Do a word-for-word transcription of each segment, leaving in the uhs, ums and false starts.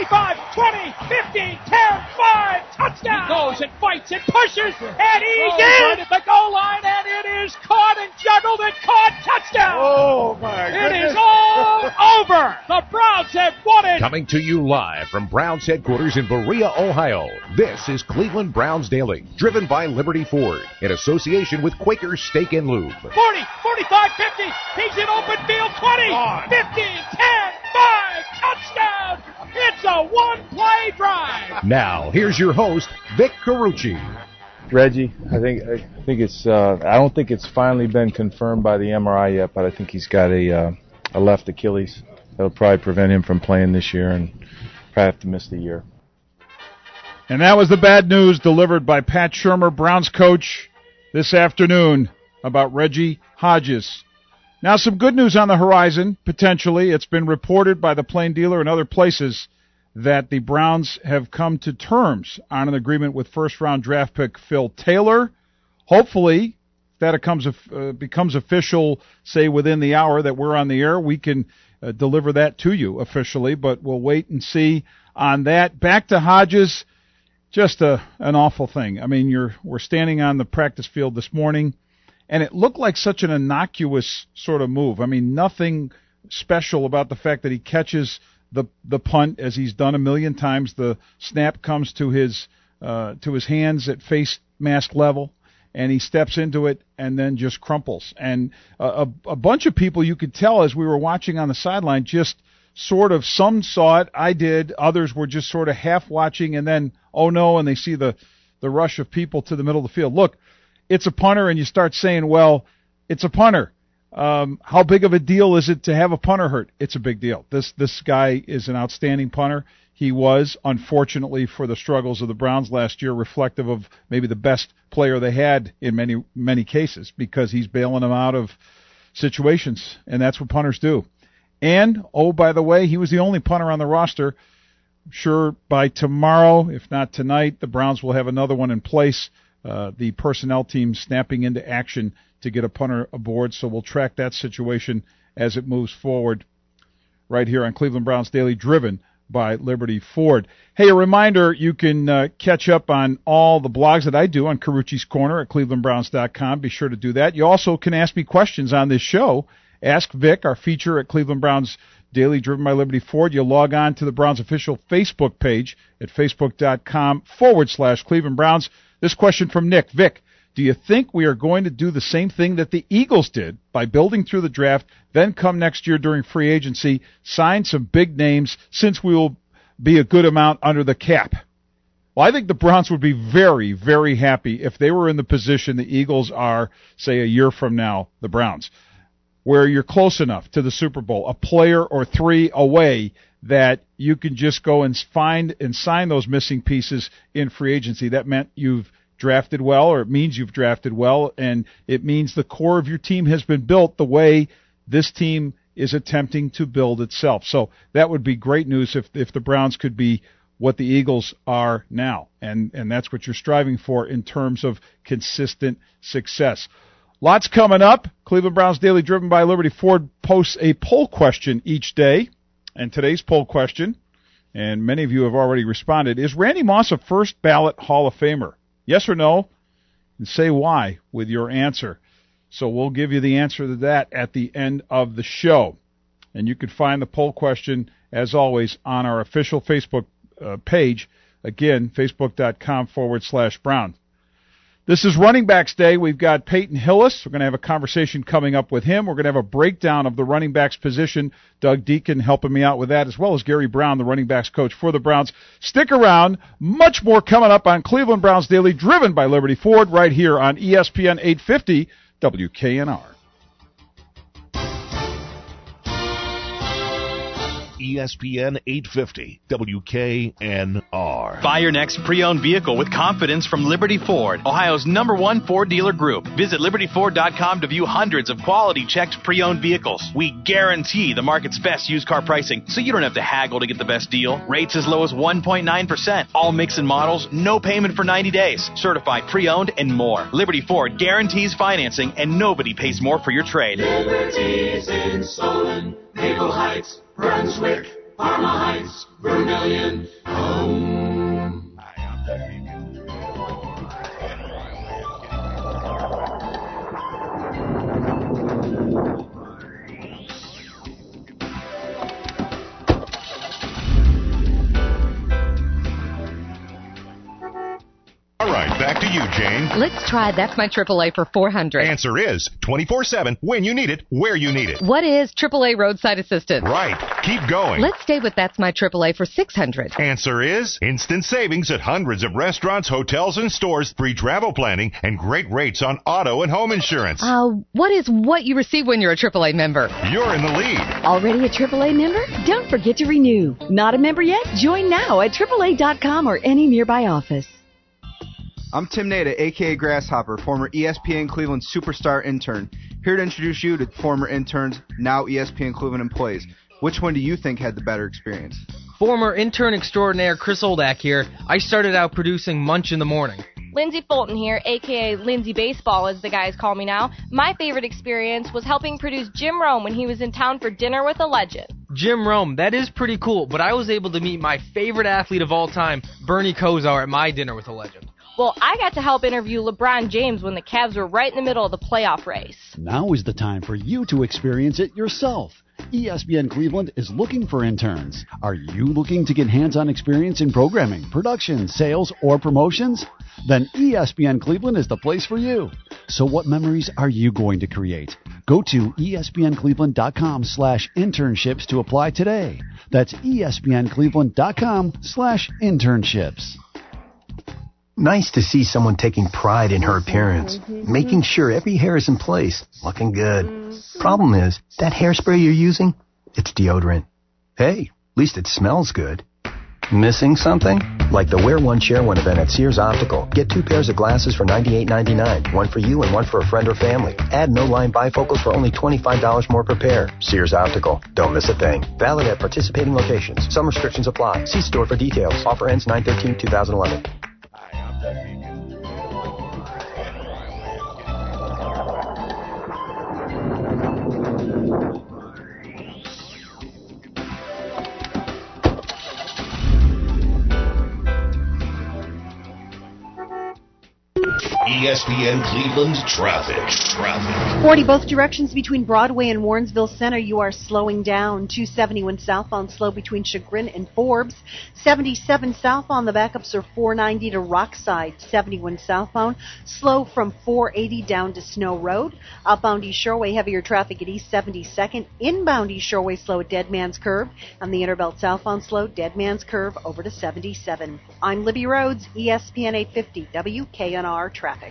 twenty-five, twenty, fifteen, ten, five, touchdown! He goes and fights and pushes, and he's in at the goal line, and it is caught and juggled and caught, touchdown! Oh, my goodness. It is all over! The Browns have won it! Coming to you live from Browns headquarters in Berea, Ohio, this is Cleveland Browns Daily, driven by Liberty Ford, in association with Quaker Steak and Lube. forty, forty-five, fifty, he's in open field, twenty, fifteen, ten, five, touchdown! It's a one-play drive! Now, here's your host, Vic Carucci. Reggie, I think I think it's uh, I don't think it's finally been confirmed by the M R I yet, but I think he's got a uh, a left Achilles that'll probably prevent him from playing this year and probably have to miss the year. And that was the bad news delivered by Pat Shurmur, Browns coach, this afternoon about Reggie Hodges. Now some good news on the horizon, potentially. It's been reported by the Plain Dealer and other places that the Browns have come to terms on an agreement with first-round draft pick Phil Taylor. Hopefully, if that becomes, uh, becomes official, say, within the hour that we're on the air, we can uh, deliver that to you officially, but we'll wait and see on that. Back to Hodges, just a, an awful thing. I mean, you're we're standing on the practice field this morning, and it looked like such an innocuous sort of move. I mean, nothing special about the fact that he catches the the punt as he's done a million times. The snap comes to his uh, to his hands at face mask level, and he steps into it and then just crumples. And a, a, a bunch of people, you could tell as we were watching on the sideline, just sort of, some saw it, I did, others were just sort of half watching, and then, oh no, and they see the, the rush of people to the middle of the field. Look, it's a punter, and you start saying, well, it's a punter. Um, how big of a deal is it to have a punter hurt? It's a big deal. This this guy is an outstanding punter. He was, unfortunately, for the struggles of the Browns last year, reflective of maybe the best player they had in many, many cases, because he's bailing them out of situations, and that's what punters do. And, oh, by the way, he was the only punter on the roster. I'm sure by tomorrow, if not tonight, the Browns will have another one in place. Uh, the personnel team snapping into action to get a punter aboard, so we'll track that situation as it moves forward right here on Cleveland Browns Daily, driven by Liberty Ford. Hey, a reminder, you can uh, catch up on all the blogs that I do on Carucci's Corner at cleveland browns dot com. Be sure to do that. You also can ask me questions on this show. Ask Vic, our feature at Cleveland Browns Daily, driven by Liberty Ford. You log on to the Browns official Facebook page at facebook.com forward slash Cleveland Browns. This question from Nick. Vic, do you think we are going to do the same thing that the Eagles did by building through the draft, then come next year during free agency, sign some big names, since we will be a good amount under the cap? Well, I think the Browns would be very, very happy if they were in the position the Eagles are, say, a year from now, the Browns, where you're close enough to the Super Bowl, a player or three away, that you can just go and find and sign those missing pieces in free agency. That meant you've drafted well, or it means you've drafted well, and it means the core of your team has been built the way this team is attempting to build itself. So that would be great news if if the Browns could be what the Eagles are now, and, and that's what you're striving for in terms of consistent success. Lots coming up. Cleveland Browns Daily, driven by Liberty Ford, posts a poll question each day, and today's poll question, and many of you have already responded, is Randy Moss a first ballot Hall of Famer? Yes or no? And say why with your answer. So we'll give you the answer to that at the end of the show. And you can find the poll question, as always, on our official Facebook uh, page. Again, facebook.com forward slash Brown. This is Running Backs Day. We've got Peyton Hillis. We're going to have a conversation coming up with him. We're going to have a breakdown of the running backs position. Doug Deacon helping me out with that, as well as Gary Brown, the running backs coach for the Browns. Stick around. Much more coming up on Cleveland Browns Daily, driven by Liberty Ford, right here on E S P N eight fifty W K N R. E S P N eight fifty W K N R. Buy your next pre-owned vehicle with confidence from Liberty Ford, Ohio's number one Ford dealer group. Visit liberty ford dot com to view hundreds of quality-checked pre-owned vehicles. We guarantee the market's best used car pricing, so you don't have to haggle to get the best deal. Rates as low as one point nine percent. All mix and models, no payment for ninety days. Certified pre-owned and more. Liberty Ford guarantees financing, and nobody pays more for your trade. Liberty's in Solon, Maple Heights, Brunswick, Parma Heights, Vermilion, home. All right, back to you, Jane. Let's try That's My triple A for four hundred. Answer is twenty-four seven, when you need it, where you need it. What is triple A roadside assistance? Right. Keep going. Let's stay with That's My triple A for six hundred. Answer is instant savings at hundreds of restaurants, hotels, and stores, free travel planning, and great rates on auto and home insurance. Uh, what is what you receive when you're a triple A member? You're in the lead. Already a triple A member? Don't forget to renew. Not a member yet? Join now at triple A dot com or any nearby office. I'm Tim Nada, a k a. Grasshopper, former E S P N Cleveland superstar intern. Here to introduce you to former interns, now E S P N Cleveland employees. Which one do you think had the better experience? Former intern extraordinaire Chris Oldak here. I started out producing Munch in the Morning. Lindsay Fulton here, a k a. Lindsay Baseball, as the guys call me now. My favorite experience was helping produce Jim Rome when he was in town for Dinner with a Legend. Jim Rome, that is pretty cool, but I was able to meet my favorite athlete of all time, Bernie Kosar, at my Dinner with a Legend. Well, I got to help interview LeBron James when the Cavs were right in the middle of the playoff race. Now is the time for you to experience it yourself. E S P N Cleveland is looking for interns. Are you looking to get hands-on experience in programming, production, sales, or promotions? Then E S P N Cleveland is the place for you. So what memories are you going to create? Go to E S P N Cleveland dot com slash internships to apply today. That's E S P N Cleveland dot com slash internships. Nice to see someone taking pride in her appearance, making sure every hair is in place, looking good. Problem is, that hairspray you're using, it's deodorant. Hey, at least it smells good. Missing something? Like the Wear One Share One event at Sears Optical. Get two pairs of glasses for ninety-eight ninety-nine, one for you and one for a friend or family. Add no-line bifocals for only twenty-five dollars more per pair. Sears Optical. Don't miss a thing. Valid at participating locations. Some restrictions apply. See store for details. Offer ends nine thirteen twenty eleven. E S P N Cleveland traffic. Traffic. forty both directions between Broadway and Warrensville Center. You are slowing down. two seventy-one southbound slow between Chagrin and Forbes. seventy-seven southbound. The backups are four ninety to Rockside. seventy-one southbound. Slow from four eighty down to Snow Road. Outbound East Shoreway, heavier traffic at East seventy-second. Inbound East Shoreway slow at Dead Man's Curve. On the Interbelt southbound slow, Dead Man's Curve over to seventy-seven. I'm Libby Rhodes, E S P N eight fifty W K N R Traffic.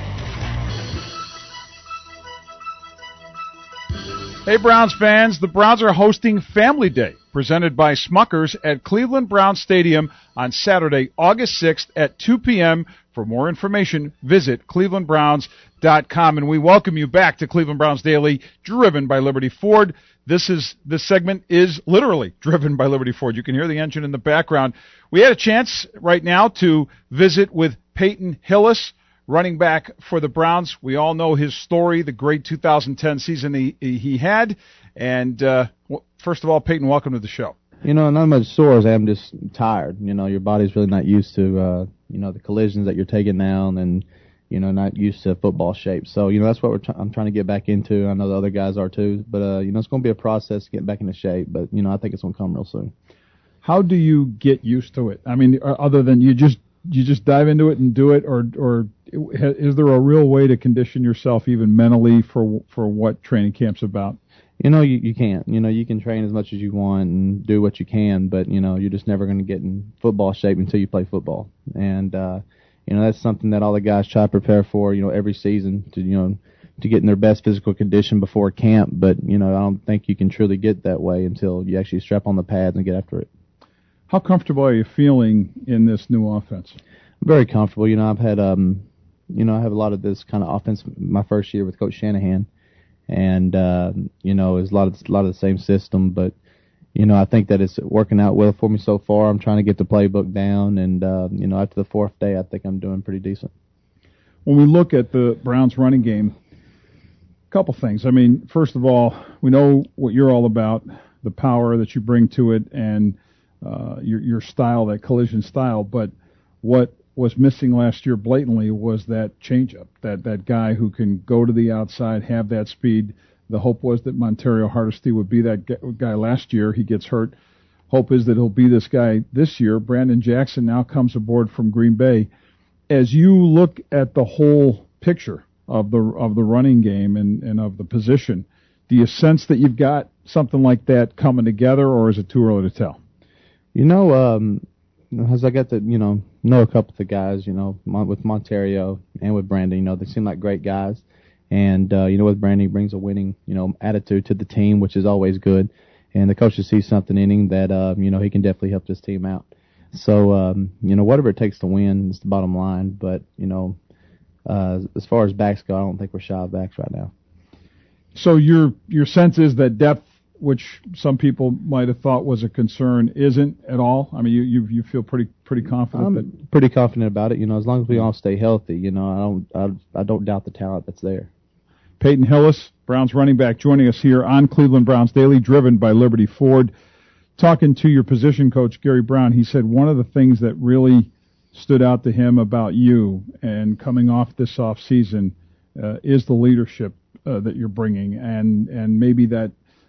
Hey, Browns fans, the Browns are hosting Family Day, presented by Smuckers at Cleveland Browns Stadium on Saturday, August sixth at two p.m. For more information, visit cleveland browns dot com. And we welcome you back to Cleveland Browns Daily, driven by Liberty Ford. This is this segment is literally driven by Liberty Ford. You can hear the engine in the background. We had a chance right now to visit with Peyton Hillis, running back for the Browns. We all know his story, the great two thousand ten season he, he had. And uh, first of all, Peyton, welcome to the show. You know, not much sore. I'm just tired. You know, your body's really not used to, uh, you know, the collisions that you're taking down and, you know, not used to football shape. So, you know, that's what we're try- I'm trying to get back into. I know the other guys are too. But, uh, you know, it's going to be a process getting back into shape. But, you know, I think it's going to come real soon. How do you get used to it? I mean, other than you just you just dive into it and do it, or or is there a real way to condition yourself even mentally for for what training camp's about? You know, you, you can't. You know, you can train as much as you want and do what you can, but, you know, you're just never going to get in football shape until you play football. And, uh, you know, that's something that all the guys try to prepare for, you know, every season to, you know, to get in their best physical condition before camp. But, you know, I don't think you can truly get that way until you actually strap on the pads and get after it. How comfortable are you feeling in this new offense? Very comfortable. You know, I've had, um, you know, I have a lot of this kind of offense my first year with Coach Shanahan. And, uh, you know, it's a lot of, a lot of the same system, but, you know, I think that it's working out well for me so far. I'm trying to get the playbook down, and, uh, you know, after the fourth day, I think I'm doing pretty decent. When we look at the Browns running game, a couple things. I mean, first of all, we know what you're all about, the power that you bring to it and uh, your your style, that collision style. But what was missing last year blatantly was that changeup, that that guy who can go to the outside, have that speed. The hope was that Montario Hardesty would be that guy last year. He gets hurt. Hope is that he'll be this guy this year. Brandon Jackson now comes aboard from Green Bay. As you look at the whole picture of the of the running game and, and of the position, do you sense that you've got something like that coming together, or is it too early to tell? You know, um, as I got to, you know, know a couple of the guys, you know, with Montario and with Brandon, you know, they seem like great guys. And, uh, you know, with Brandon, he brings a winning, you know, attitude to the team, which is always good. And the coaches see something in him that, uh, you know, he can definitely help this team out. So, um, you know, whatever it takes to win is the bottom line. But, you know, uh, as far as backs go, I don't think we're shy of backs right now. So your your sense is that depth, which some people might have thought was a concern, isn't at all? I mean, you you, you feel pretty pretty confident? I'm that pretty confident about it. You know, as long as we all stay healthy, you know, I don't I, I don't doubt the talent that's there. Peyton Hillis, Browns running back, joining us here on Cleveland Browns Daily, driven by Liberty Ford. Talking to your position coach, Gary Brown, he said one of the things that really stood out to him about you and coming off this off season uh, is the leadership uh, that you're bringing, and and maybe that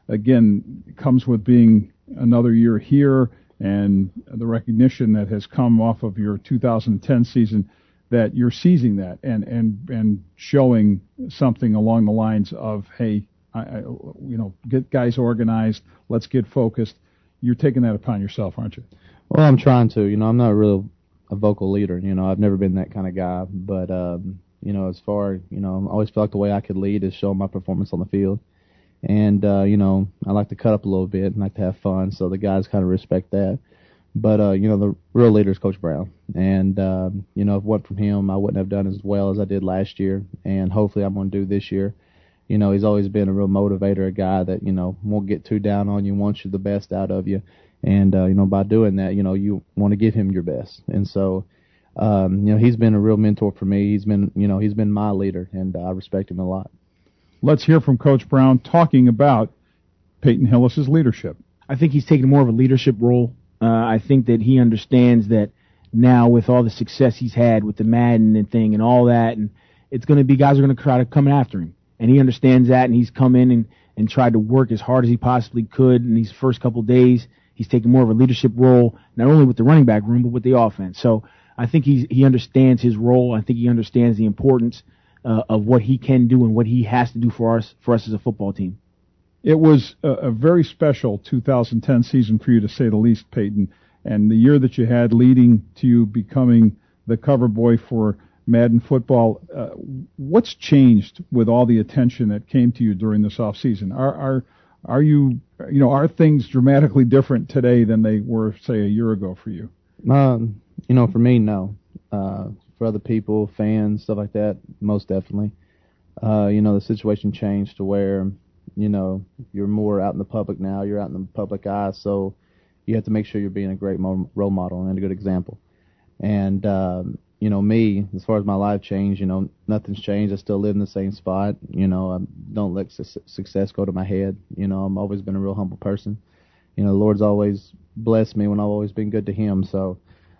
again comes with being another year here and the recognition that has come off of your two thousand ten season, that you're seizing that and and and showing something along the lines of, hey, I, I, you know, get guys organized, let's get focused. You're taking that upon yourself, aren't you? Well, I'm trying to. You know, I'm not really a vocal leader. You know, I've never been that kind of guy. But, um, you know, as far, you know, I always feel like the way I could lead is show my performance on the field. And, uh, you know, I like to cut up a little bit and like to have fun, so the guys kind of respect that. But, uh, you know, the real leader is Coach Brown. And, um, you know, if it wasn't from him, I wouldn't have done as well as I did last year. And hopefully I'm going to do this year. You know, he's always been a real motivator, a guy that, you know, won't get too down on you, wants you the best out of you. And, uh, you know, by doing that, you know, you want to give him your best. And so, um, you know, he's been a real mentor for me. He's been, you know, he's been my leader, and uh, I respect him a lot. Let's hear from Coach Brown talking about Peyton Hillis's leadership. I think he's taking more of a leadership role. Uh, I think that he understands that now with all the success he's had with the Madden and thing and all that, and it's going to be guys are going to try to come after him. And he understands that, and he's come in and, and tried to work as hard as he possibly could in these first couple of days. He's taking more of a leadership role, not only with the running back room, but with the offense. So I think he's, he understands his role. I think he understands the importance uh, of what he can do and what he has to do for us, for us as a football team. It was a, a very special two thousand ten season for you, to say the least, Peyton. And the year that you had leading to you becoming the cover boy for Madden football, uh, what's changed with all the attention that came to you during this off season? Are are are you you know are things dramatically different today than they were, say, a year ago for you? Um, you know, for me, no. Uh, for other people, fans, stuff like that, most definitely. Uh, you know, the situation changed to where, you know, you're more out in the public now. You're out in the public eye, so you have to make sure you're being a great mo- role model and a good example. And um, you know, me, as far as my life changed, you know, nothing's changed. I still live in the same spot. You know, I don't let su- success go to my head. You know, I've always been a real humble person. You know, the Lord's always blessed me when I've always been good to Him. So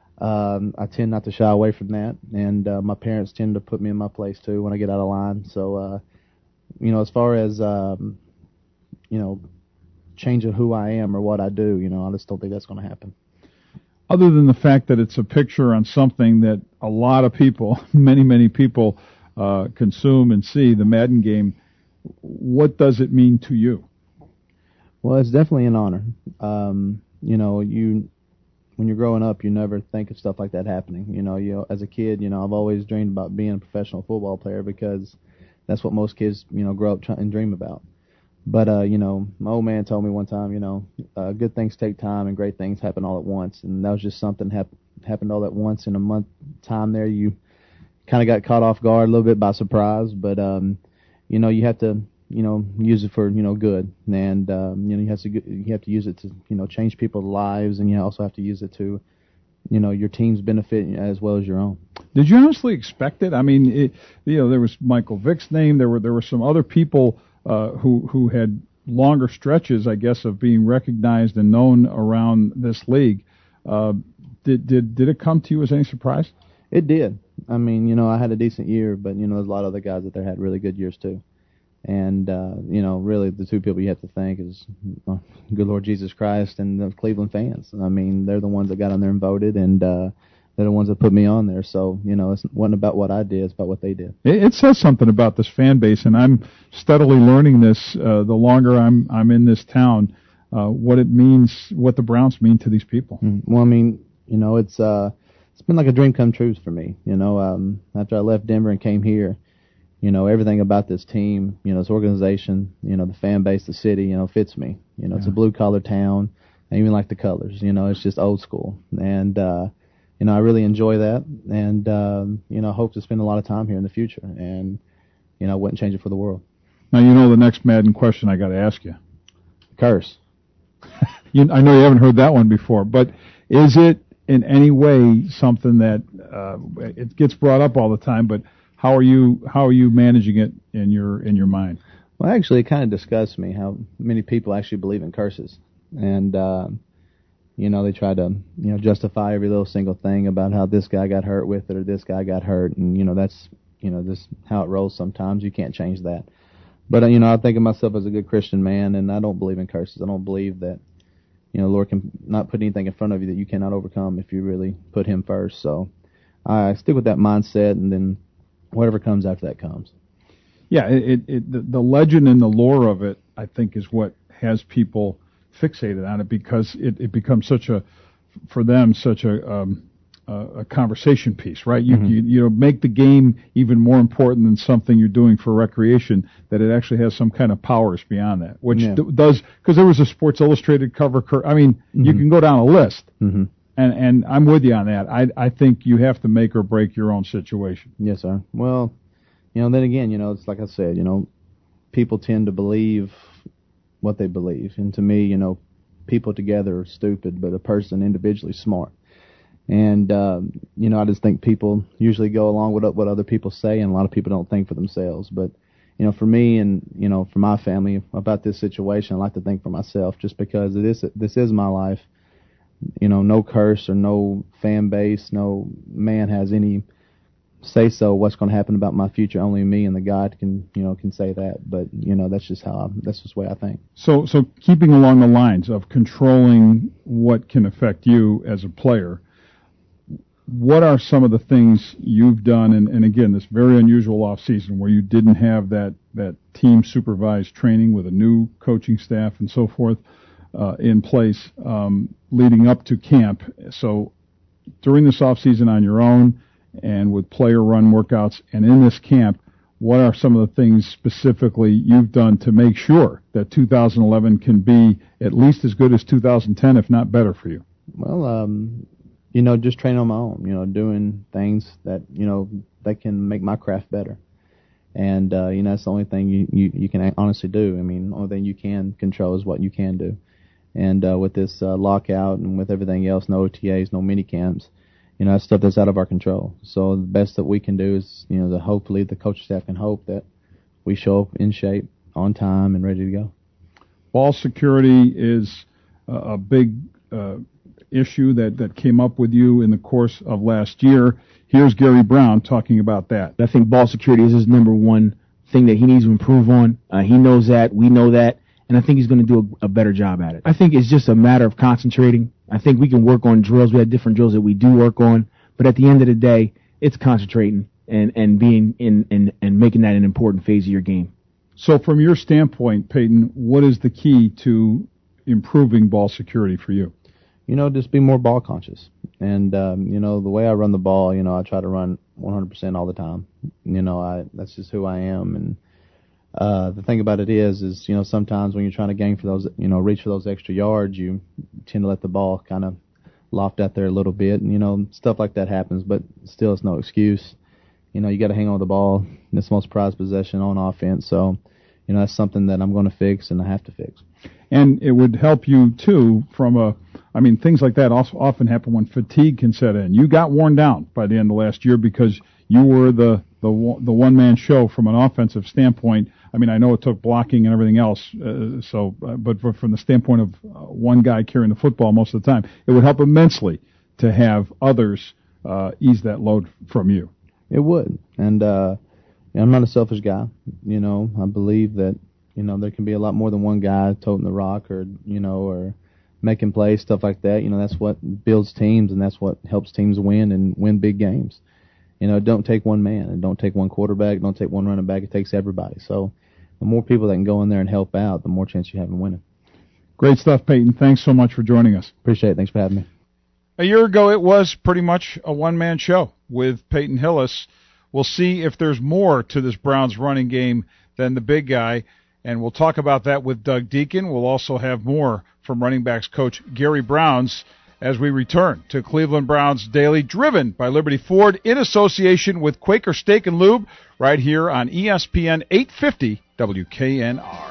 um, I tend not to shy away from that. And uh, my parents tend to put me in my place, too, when I get out of line. So, uh, you know, as far as, um, you know, changing who I am or what I do, you know, I just don't think that's going to happen. Other than the fact that it's a picture on something that a lot of people, many, many people uh, consume and see, the Madden game, what does it mean to you? Well, it's definitely an honor. Um, you know, you when you're growing up, you never think of stuff like that happening. You know, you as a kid, you know, I've always dreamed about being a professional football player because that's what most kids, you know, grow up try- and dream about. But, uh, you know, my old man told me one time, you know, uh, good things take time and great things happen all at once. And that was just something hap- happened all at once in a month time there. You kind of got caught off guard a little bit by surprise. But, um, you know, you have to, you know, use it for, you know, good. And, um, you know, you have to you have to use it to, you know, change people's lives. And you also have to use it to, you know, your team's benefit as well as your own. Did you honestly expect it? I mean, it, you know, there was Michael Vick's name. There were there were some other people Uh, who who had longer stretches, I guess, of being recognized and known around this league. Uh, did did did it come to you as any surprise? It did. I mean, you know, I had a decent year, but you know, there's a lot of other guys that there had really good years too. And uh, you know, really, the two people you have to thank is, uh, good Lord Jesus Christ and the Cleveland fans. I mean, they're the ones that got on there and voted, and uh, they're the ones that put me on there. So, you know, it wasn't about what I did, it's about what they did. It, it says something about this fan base, and I'm steadily learning this uh, the longer I'm I'm in this town, uh, what it means, what the Browns mean to these people. Mm-hmm. Well, I mean, you know, it's uh, it's been like a dream come true for me. You know, um, after I left Denver and came here, you know, everything about this team, you know, this organization, you know, the fan base, the city, you know, fits me. You know, yeah. It's a blue-collar town. I even like the colors. You know, it's just old school. And, uh, you know, I really enjoy that. And, um, you know, I hope to spend a lot of time here in the future. And, you know, I wouldn't change it for the world. Now, you know the next Madden question I got to ask you. Curse. you, I know you haven't heard that one before, but is it in any way something that uh, it gets brought up all the time, but How are you? How are you managing it in your in your mind? Well, actually, it kind of disgusts me how many people actually believe in curses, and uh, you know, they try to you know justify every little single thing about how this guy got hurt with it or this guy got hurt, and you know that's you know just how it rolls. Sometimes you can't change that. But uh, you know, I think of myself as a good Christian man, and I don't believe in curses. I don't believe that you know, the Lord can not put anything in front of you that you cannot overcome if you really put Him first. So I stick with that mindset, and then whatever comes after that comes. Yeah, it, it the, the legend and the lore of it, I think, is what has people fixated on it, because it, it becomes such a, for them, such a um, a, a conversation piece, right? You, mm-hmm. you you know make the game even more important than something you're doing for recreation, that it actually has some kind of powers beyond that, which yeah. d- does, because there was a Sports Illustrated cover. Cur- I mean, mm-hmm. you can go down a list. Mm-hmm. And and I'm with you on that. I I think you have to make or break your own situation. Yes, sir. Well, you know, then again, you know, it's like I said, you know, people tend to believe what they believe. And to me, you know, people together are stupid, but a person individually smart. And, uh, you know, I just think people usually go along with what other people say, and a lot of people don't think for themselves. But, you know, for me and, you know, for my family about this situation, I like to think for myself, just because it is, this is my life. You know, no curse or no fan base, no man has any say so what's going to happen about my future. Only me and the God can, you know, can say that. But you know, that's just how I, that's just the way I think. So, so keeping along the lines of controlling what can affect you as a player, what are some of the things you've done? And, and again, this very unusual off season where you didn't have that that team supervised training with a new coaching staff and so forth. Uh, in place um, leading up to camp. So during this off season on your own and with player run workouts and in this camp, what are some of the things specifically you've done to make sure that two thousand eleven can be at least as good as two thousand ten, if not better for you? Well, um, you know, just train on my own, you know, doing things that, you know, that can make my craft better. And, uh, you know, that's the only thing you, you, you can honestly do. I mean, the only thing you can control is what you can do. And uh, with this uh, lockout and with everything else, no O T As, no mini camps, you know, that's stuff that's out of our control. So the best that we can do is, you know, the hopefully the coaching staff can hope that we show up in shape, on time, and ready to go. Ball security is uh, a big uh, issue that, that came up with you in the course of last year. Here's Gary Brown talking about that. I think ball security is his number one thing that he needs to improve on. Uh, he knows that. We know that. And I think he's going to do a, a better job at it. I think it's just a matter of concentrating. I think we can work on drills. We have different drills that we do work on. But at the end of the day, it's concentrating and, and being in and, and making that an important phase of your game. So from your standpoint, Peyton, what is the key to improving ball security for you? You know, just be more ball conscious. And, um, you know, the way I run the ball, you know, I try to run one hundred percent all the time. You know, I that's just who I am. And Uh, the thing about it is, is, you know, sometimes when you're trying to gain for those, you know, reach for those extra yards, you tend to let the ball kind of loft out there a little bit, and, you know, stuff like that happens, but still it's no excuse. You know, you got to hang on to the ball. It's the most prized possession on offense, so, you know, that's something that I'm going to fix and I have to fix. And it would help you, too, from a, I mean, things like that also often happen when fatigue can set in. You got worn down by the end of last year because you were the the one- the one man show from an offensive standpoint. I mean, I know it took blocking and everything else. Uh, so, uh, but for, from the standpoint of uh, one guy carrying the football most of the time, it would help immensely to have others uh, ease that load from you. It would, and uh, I'm not a selfish guy. You know, I believe that you know there can be a lot more than one guy toting the rock, or you know, or making plays, stuff like that. You know, that's what builds teams, and that's what helps teams win and win big games. You know, don't take one man, and don't take one quarterback, don't take one running back. It takes everybody. So the more people that can go in there and help out, the more chance you have in winning. Great stuff, Peyton. Thanks so much for joining us. Appreciate it. Thanks for having me. A year ago, it was pretty much a one-man show with Peyton Hillis. We'll see if there's more to this Browns running game than the big guy, and we'll talk about that with Doug Deacon. We'll also have more from running backs coach Gary Browns as we return to Cleveland Browns Daily, driven by Liberty Ford in association with Quaker Steak and Lube, right here on E S P N eight fifty W K N R.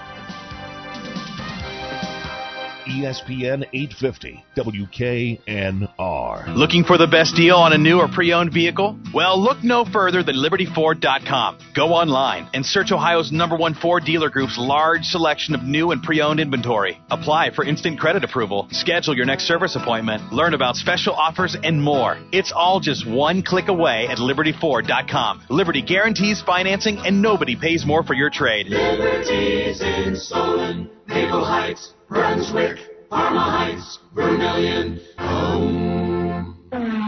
E S P N eight fifty W K N R. Looking for the best deal on a new or pre-owned vehicle? Well, look no further than Liberty Ford dot com. Go online and search Ohio's number one Ford dealer group's large selection of new and pre-owned inventory. Apply for instant credit approval, schedule your next service appointment, learn about special offers, and more. It's all just one click away at Liberty Ford dot com. Liberty guarantees financing, and nobody pays more for your trade. Liberty's in Solon, Maple Heights, Brunswick, Parma Heights, Vermilion, home.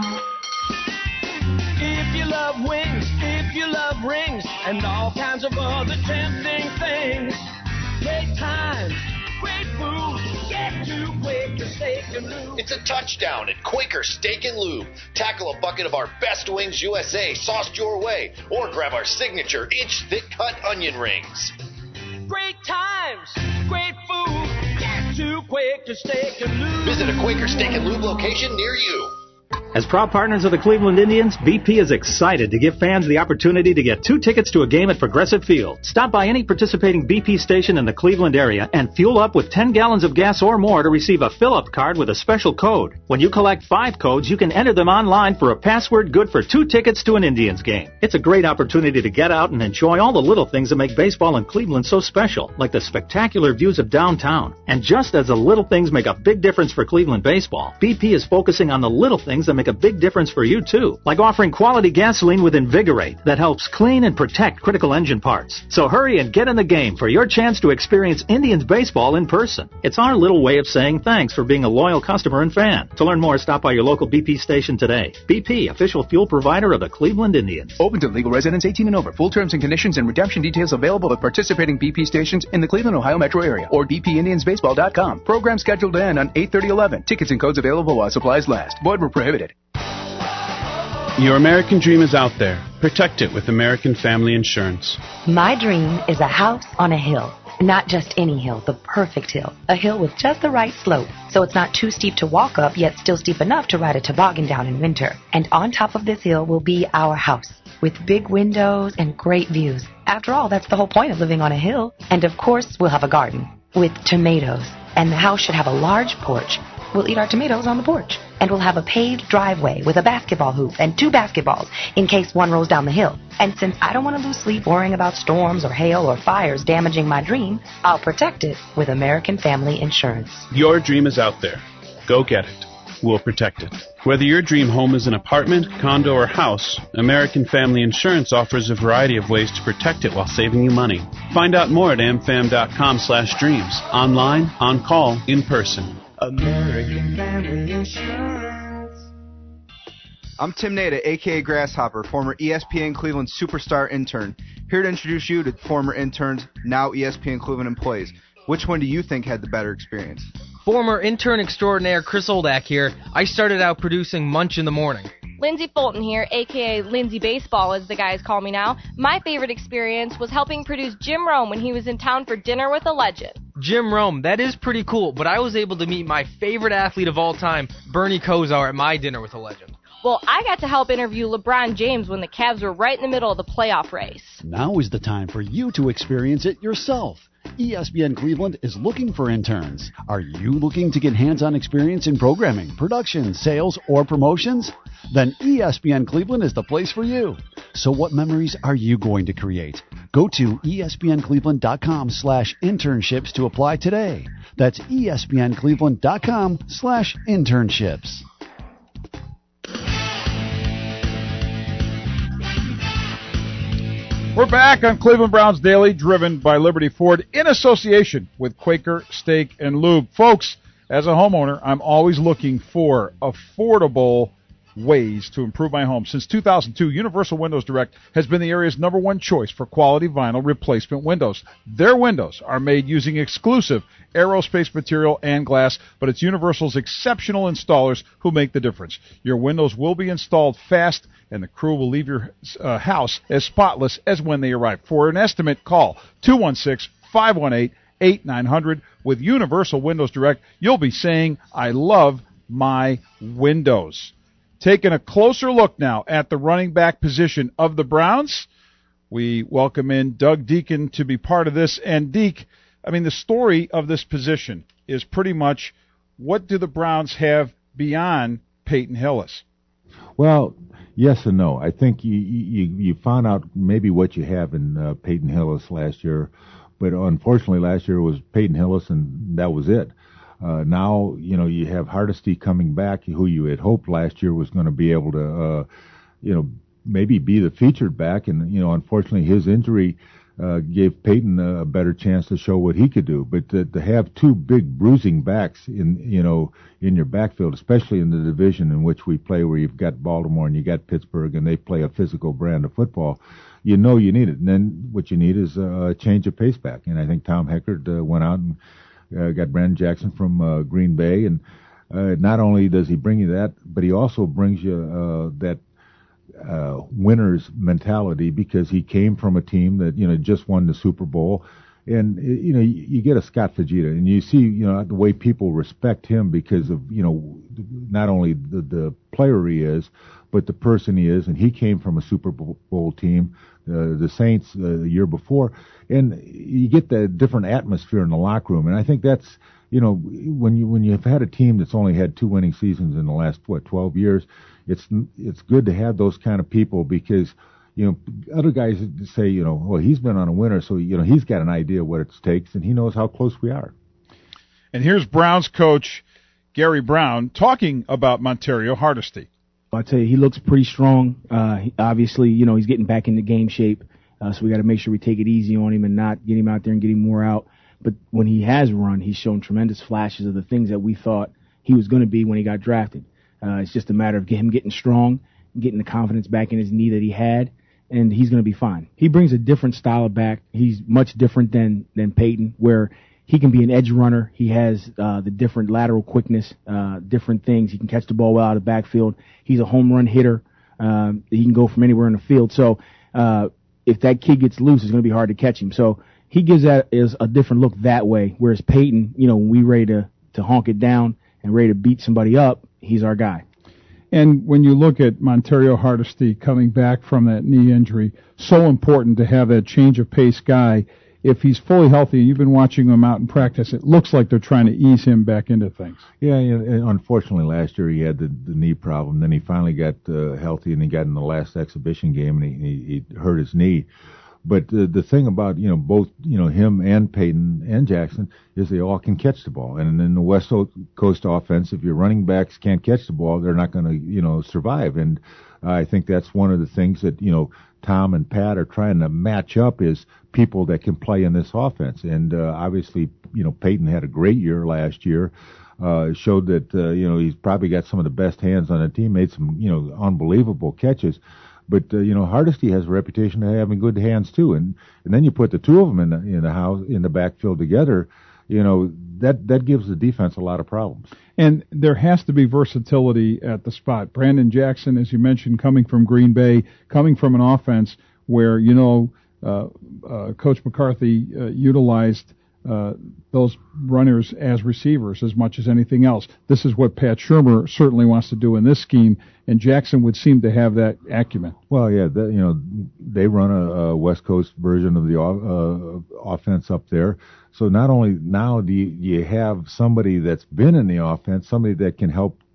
If you love wings, if you love rings, and all kinds of other tempting things, great times, great food, get to Quaker Steak and Lube. It's a touchdown at Quaker Steak and Lube. Tackle a bucket of our Best Wings U S A sauced your way, or grab our signature inch-thick cut onion rings. Great times, great food, get to Quaker Steak and Lube. Visit a Quaker Steak and Lube location near you. As proud partners of the Cleveland Indians, B P is excited to give fans the opportunity to get two tickets to a game at Progressive Field. Stop by any participating B P station in the Cleveland area and fuel up with ten gallons of gas or more to receive a fill-up card with a special code. When you collect five codes, you can enter them online for a password good for two tickets to an Indians game. It's a great opportunity to get out and enjoy all the little things that make baseball in Cleveland so special, like the spectacular views of downtown. And just as the little things make a big difference for Cleveland baseball, B P is focusing on the little things that make a big difference for you too, like offering quality gasoline with Invigorate that helps clean and protect critical engine parts. So hurry and get in the game for your chance to experience Indians baseball in person. It's our little way of saying thanks for being a loyal customer and fan. To learn more, stop by your local B P station today. B P, official fuel provider of the Cleveland Indians. Open to legal residents eighteen and over. Full terms and conditions and redemption details available at participating B P stations in the Cleveland, Ohio metro area or B P Indians Baseball dot com. Program scheduled to end on eight thirty eleven. Tickets and codes available while supplies last. Void where prohibited. Your American dream is out there. Protect it with American Family Insurance. My dream is a house on a hill. Not just any hill, the perfect hill. A hill with just the right slope, so it's not too steep to walk up, yet still steep enough to ride a toboggan down in winter. And on top of this hill will be our house, with big windows and great views. After all, that's the whole point of living on a hill. And of course, we'll have a garden with tomatoes. And the house should have a large porch. We'll eat our tomatoes on the porch. And we'll have a paved driveway with a basketball hoop and two basketballs in case one rolls down the hill. And since I don't want to lose sleep worrying about storms or hail or fires damaging my dream, I'll protect it with American Family Insurance. Your dream is out there. Go get it. We'll protect it. Whether your dream home is an apartment, condo, or house, American Family Insurance offers a variety of ways to protect it while saving you money. Find out more at amfam dot com slash dreams. Online, on call, in person. American Family Insurance. I'm Tim Nader, a k a. Grasshopper, former E S P N Cleveland superstar intern. Here to introduce you to former interns, now E S P N Cleveland employees. Which one do you think had the better experience? Former intern extraordinaire Chris Oldak here. I started out producing Munch in the Morning. Lindsay Fulton here, a k a. Lindsay Baseball, as the guys call me now. My favorite experience was helping produce Jim Rome when he was in town for dinner with a legend. Jim Rome, that is pretty cool, but I was able to meet my favorite athlete of all time, Bernie Kosar, at my dinner with a legend. Well, I got to help interview LeBron James when the Cavs were right in the middle of the playoff race. Now is the time for you to experience it yourself. E S P N Cleveland is looking for interns. Are you looking to get hands-on experience in programming, production, sales, or promotions? Then E S P N Cleveland is the place for you. So what memories are you going to create? Go to espncleveland.com slash internships to apply today. That's espncleveland.com slash internships. We're back on Cleveland Browns Daily, driven by Liberty Ford in association with Quaker Steak and Lube. Folks, as a homeowner, I'm always looking for affordable ways to improve my home. Since two thousand two, Universal Windows Direct has been the area's number one choice for quality vinyl replacement windows. Their windows are made using exclusive aerospace material and glass, but it's Universal's exceptional installers who make the difference. Your windows will be installed fast, and the crew will leave your uh, house as spotless as when they arrive. For an estimate, call two one six, five one eight, eight nine zero zero. With Universal Windows Direct, you'll be saying, I love my windows. Taking a closer look now at the running back position of the Browns, we welcome in Doug Deacon to be part of this. And, Deke, I mean, the story of this position is pretty much, what do the Browns have beyond Peyton Hillis? Well, yes and no. I think you you, you found out maybe what you have in uh, Peyton Hillis last year, but unfortunately last year was Peyton Hillis, and that was it. Uh, now, you know, you have Hardesty coming back, who you had hoped last year was going to be able to, uh, you know, maybe be the featured back. And, you know, unfortunately his injury uh, gave Peyton a better chance to show what he could do. But to, to have two big bruising backs in, you know, in your backfield, especially in the division in which we play, where you've got Baltimore and you got Pittsburgh, and they play a physical brand of football, you know you need it. And then what you need is a change of pace back. And I think Tom Heckard uh, went out and Uh, got Brandon Jackson from uh, Green Bay, and uh, not only does he bring you that, but he also brings you uh, that uh, winner's mentality, because he came from a team that, you know, just won the Super Bowl. And, you know, you, you get a Scott Fujita, and you see, you know, the way people respect him because of, you know, not only the, the player he is, but the person he is. And he came from a Super Bowl team, uh, the Saints, uh, the year before. And you get the different atmosphere in the locker room. And I think that's, you know, when you when you've had a team that's only had two winning seasons in the last, what, twelve years, it's it's good to have those kind of people, because, you know, other guys say, you know, well, he's been on a winner, so, you know, he's got an idea what it takes, and he knows how close we are. And here's Browns coach Gary Brown talking about Montario Hardesty. I'll tell you, he looks pretty strong. Uh, he, obviously, you know, he's getting back into game shape, uh, so we got to make sure we take it easy on him and not get him out there and get him more out. But when he has run, he's shown tremendous flashes of the things that we thought he was going to be when he got drafted. Uh, it's just a matter of him getting strong, getting the confidence back in his knee that he had, and he's going to be fine. He brings a different style of back. He's much different than, than Peyton, where he can be an edge runner. He has uh, the different lateral quickness, uh, different things. He can catch the ball well out of the backfield. He's a home run hitter. Um, he can go from anywhere in the field. So uh, if that kid gets loose, it's going to be hard to catch him. So he gives that is a different look that way, whereas Peyton, you know, when we ready to, to honk it down and ready to beat somebody up, he's our guy. And when you look at Montario Hardesty coming back from that knee injury, so important to have that change of pace guy. If he's fully healthy, you've been watching him out in practice, it looks like they're trying to ease him back into things. Yeah, yeah, unfortunately last year he had the, the knee problem. Then he finally got uh, healthy, and he got in the last exhibition game, and he, he, he hurt his knee. But uh, the thing about, you know, both, you know, him and Peyton and Jackson is they all can catch the ball. And in the West Coast offense, if your running backs can't catch the ball, they're not going to, you know, survive. And uh, I think that's one of the things that, you know, Tom and Pat are trying to match up, is people that can play in this offense. And uh, obviously, you know, Peyton had a great year last year. Uh, showed that, uh, you know, he's probably got some of the best hands on the team, made some, you know, unbelievable catches. But, uh, you know, Hardesty has a reputation of having good hands, too. And, and then you put the two of them in the, in the house, in the backfield together, you know, that, that gives the defense a lot of problems. And there has to be versatility at the spot. Brandon Jackson, as you mentioned, coming from Green Bay, coming from an offense where, you know, uh, uh, Coach McCarthy uh, utilized uh, those runners as receivers as much as anything else. This is what Pat Shurmur certainly wants to do in this scheme, and Jackson would seem to have that acumen. Well, yeah, the, you know, they run a, a West Coast version of the uh, offense up there. So not only now do you, you have somebody that's been in the offense, somebody that can help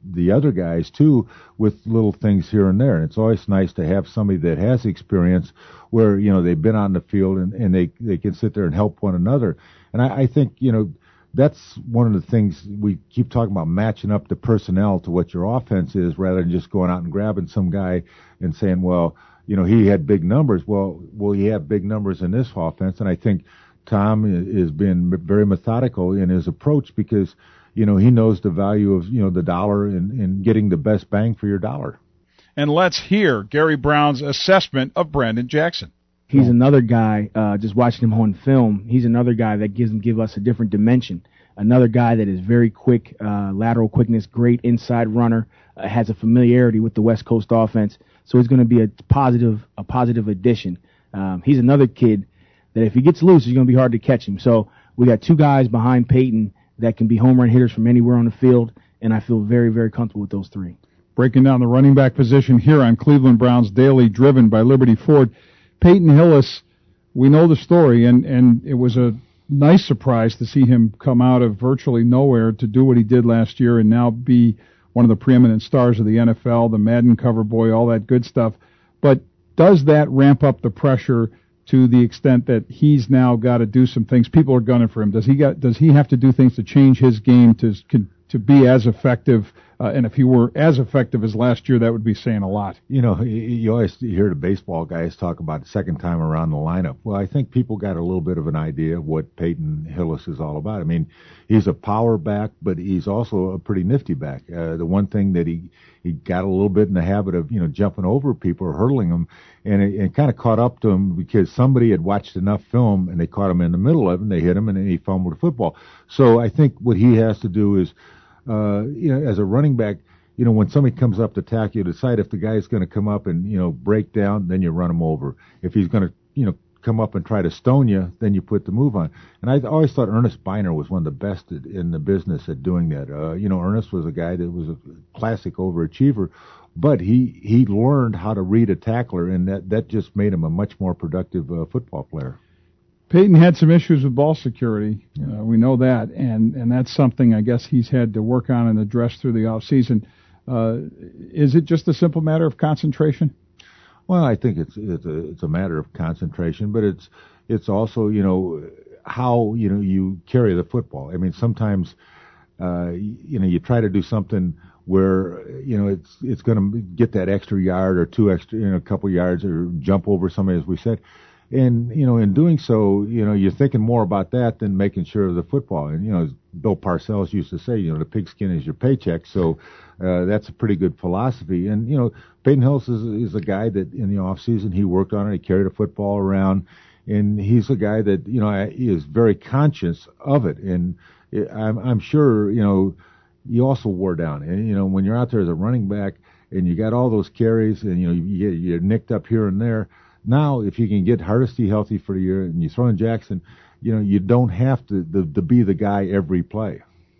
the other guys too with little things here and there. And it's always nice to have somebody that has experience where, you know, they've been on the field and, and they, they can sit there and help one another. And I, I think, you know, that's one of the things we keep talking about, matching up the personnel to what your offense is rather than just going out and grabbing some guy and saying, well, you know, he had big numbers. Well, will he have big numbers in this offense? And I think Tom is being very methodical in his approach because, you know, he knows the value of, you know, the dollar and, and getting the best bang for your dollar. And let's hear Gary Brown's assessment of Brandon Jackson. He's another guy, uh, just watching him on film, he's another guy that gives him give us a different dimension. Another guy that is very quick, uh, lateral quickness, great inside runner, uh, has a familiarity with the West Coast offense. So he's going to be a positive, a positive addition. Um, he's another kid that if he gets loose, it's going to be hard to catch him. So we got two guys behind Peyton that can be home run hitters from anywhere on the field, and I feel very, very comfortable with those three. Breaking down the running back position here on Cleveland Browns Daily, driven by Liberty Ford. Peyton Hillis, we know the story, and, and it was a nice surprise to see him come out of virtually nowhere to do what he did last year and now be one of the preeminent stars of the N F L, the Madden cover boy, all that good stuff. But does that ramp up the pressure to the extent that he's now got to do some things? People are gunning for him. Does he got? Does he have to do things to change his game to to be as effective? Uh, and if he were as effective as last year, that would be saying a lot. You know, you always hear the baseball guys talk about the second time around the lineup. Well, I think people got a little bit of an idea of what Peyton Hillis is all about. I mean, he's a power back, but he's also a pretty nifty back. Uh, the one thing that he he got a little bit in the habit of, you know, jumping over people or hurdling them, and it, it kind of caught up to him because somebody had watched enough film and they caught him in the middle of it and they hit him and then he fumbled the football. So I think what he has to do is, Uh, you know, as a running back, you know, when somebody comes up to tackle you, decide if the guy's going to come up and, you know, break down, then you run him over. If he's going to, you know, come up and try to stone you, then you put the move on. And I always thought Ernest Biner was one of the best in the business at doing that. Uh, you know, Ernest was a guy that was a classic overachiever, but he, he learned how to read a tackler, and that, that just made him a much more productive uh, football player. Peyton had some issues with ball security. Uh, we know that, and, and that's something I guess he's had to work on and address through the off season. Uh, is it just a simple matter of concentration? Well, I think it's it's a it's a matter of concentration, but it's it's also, you know, how, you know, you carry the football. I mean, sometimes uh, you know, you try to do something where, you know, it's it's going to get that extra yard or two extra, you know, a couple yards, or jump over somebody, as we said. And, you know, in doing so, you know, you're thinking more about that than making sure of the football. And, you know, as Bill Parcells used to say, you know, the pigskin is your paycheck. So uh, that's a pretty good philosophy. And, you know, Peyton Hillis is, is a guy that in the off season, he worked on it. He carried a football around. And he's a guy that, you know, he is very conscious of it. And I'm, I'm sure, you know, you also wore down. And, you know, when you're out there as a running back and you got all those carries and, you know, you get, you're nicked up here and there. Now, if you can get Hardesty healthy for the year and you throw in Jackson, you know, you don't have to, to, to be the guy every play.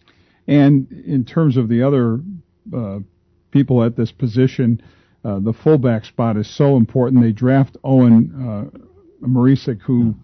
And in terms of the other uh, people at this position, uh, the fullback spot is so important. They draft Owen uh, Marisic, who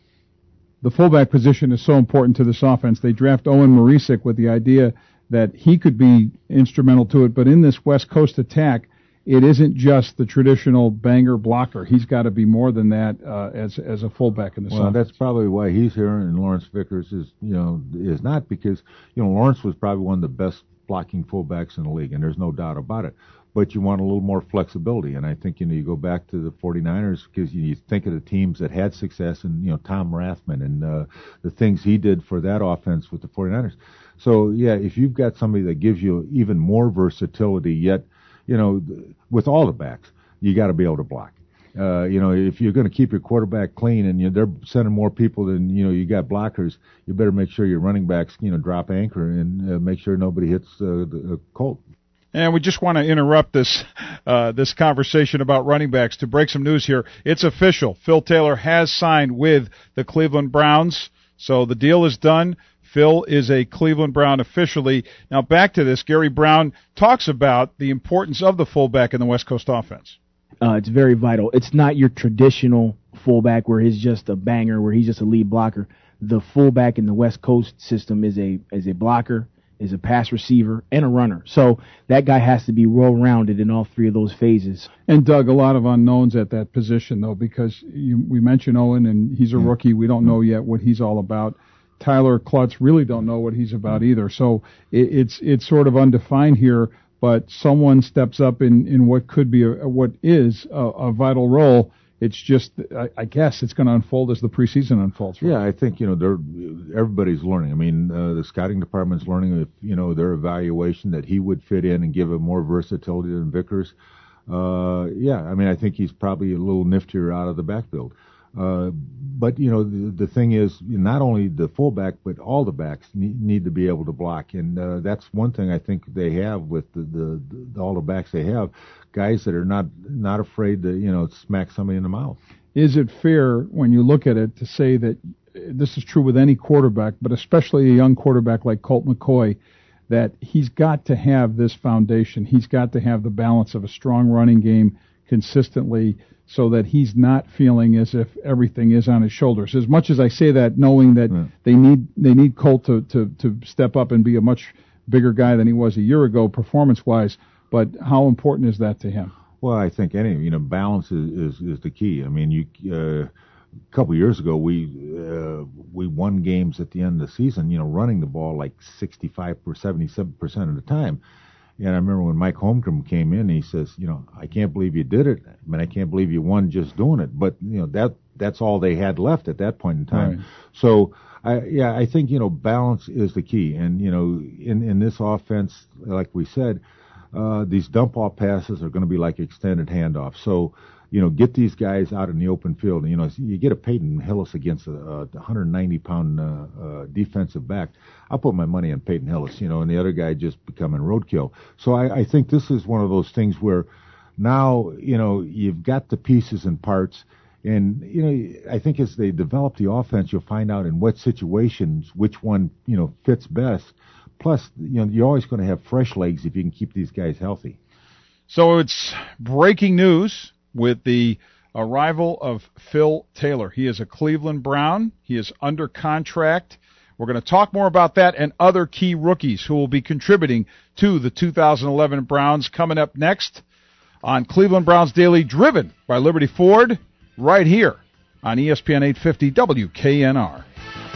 the fullback position is so important to this offense. They draft Owen Marisic with the idea that he could be instrumental to it. But in this West Coast attack, it isn't just the traditional banger blocker. He's got to be more than that uh, as as a fullback in the Well, offense. that's probably why he's here, and Lawrence Vickers is, you know, is not, because, you know, Lawrence was probably one of the best blocking fullbacks in the league, and there's no doubt about it. But you want a little more flexibility, and I think, you know, you go back to the 49ers because you think of the teams that had success, and, you know, Tom Rathman and uh, the things he did for that offense with the 49ers. So, yeah, if you've got somebody that gives you even more versatility, yet, you know, with all the backs, you got to be able to block. Uh, you know, if you're going to keep your quarterback clean and you they're sending more people than, you know, you got blockers, you better make sure your running backs, you know, drop anchor and uh, make sure nobody hits uh, the uh, Colt. And we just want to interrupt this uh, this conversation about running backs to break some news here. It's official. Phil Taylor has signed with the Cleveland Browns, so the deal is done. Phil is a Cleveland Brown officially. Now back to this. Gary Brown talks about the importance of the fullback in the West Coast offense. Uh, it's very vital. It's not your traditional fullback where he's just a banger, where he's just a lead blocker. The fullback in the West Coast system is a is a blocker, is a pass receiver, and a runner. So that guy has to be well-rounded in all three of those phases. And, Doug, a lot of unknowns at that position, though, because you, we mentioned Owen, and he's a Mm. rookie. We don't know yet what he's all about. Tyler Klutz really don't know what he's about either. So it, it's it's sort of undefined here, but someone steps up in, in what could be a, what is a, a vital role. It's just, I, I guess, it's going to unfold as the preseason unfolds. Yeah, I think, you know, they're, everybody's learning. I mean, uh, the scouting department's learning, if, you know, their evaluation that he would fit in and give him more versatility than Vickers. Uh, yeah, I mean, I think he's probably a little niftier out of the backfield. Uh, but, you know, the, the thing is, not only the fullback, but all the backs need, need to be able to block. And uh, that's one thing I think they have with the, the, the all the backs they have, guys that are not, not afraid to, you know, smack somebody in the mouth. Is it fair, when you look at it, to say that this is true with any quarterback, but especially a young quarterback like Colt McCoy, that he's got to have this foundation? He's got to have the balance of a strong running game consistently, so that he's not feeling as if everything is on his shoulders. As much as I say that, knowing that yeah. they need they need Colt to, to, to step up and be a much bigger guy than he was a year ago, performance-wise, but how important is that to him? Well, I think any you know balance is, is, is the key. I mean, you uh, a couple of years ago we uh, we won games at the end of the season, you know, running the ball like sixty-five or seventy-seven percent of the time. And I remember when Mike Holmgren came in, he says, you know, I can't believe you did it. I mean, I can't believe you won just doing it. But, you know, that that's all they had left at that point in time. Right. So, I, yeah, I think, you know, balance is the key. And, you know, in, in this offense, like we said, uh, these dump-off passes are going to be like extended handoffs. So, you know, get these guys out in the open field. And, you know, you get a Peyton Hillis against a, a one hundred ninety pound uh, uh, defensive back. I'll put my money on Peyton Hillis, you know, and the other guy just becoming roadkill. So I, I think this is one of those things where now, you know, you've got the pieces and parts. And, you know, I think as they develop the offense, you'll find out in what situations which one, you know, fits best. Plus, you know, you're always going to have fresh legs if you can keep these guys healthy. So it's breaking news with the arrival of Phil Taylor. He is a Cleveland Brown. He is under contract. We're going to talk more about that and other key rookies who will be contributing to the two thousand eleven Browns coming up next on Cleveland Browns Daily, driven by Liberty Ford, right here on E S P N eight fifty W K N R.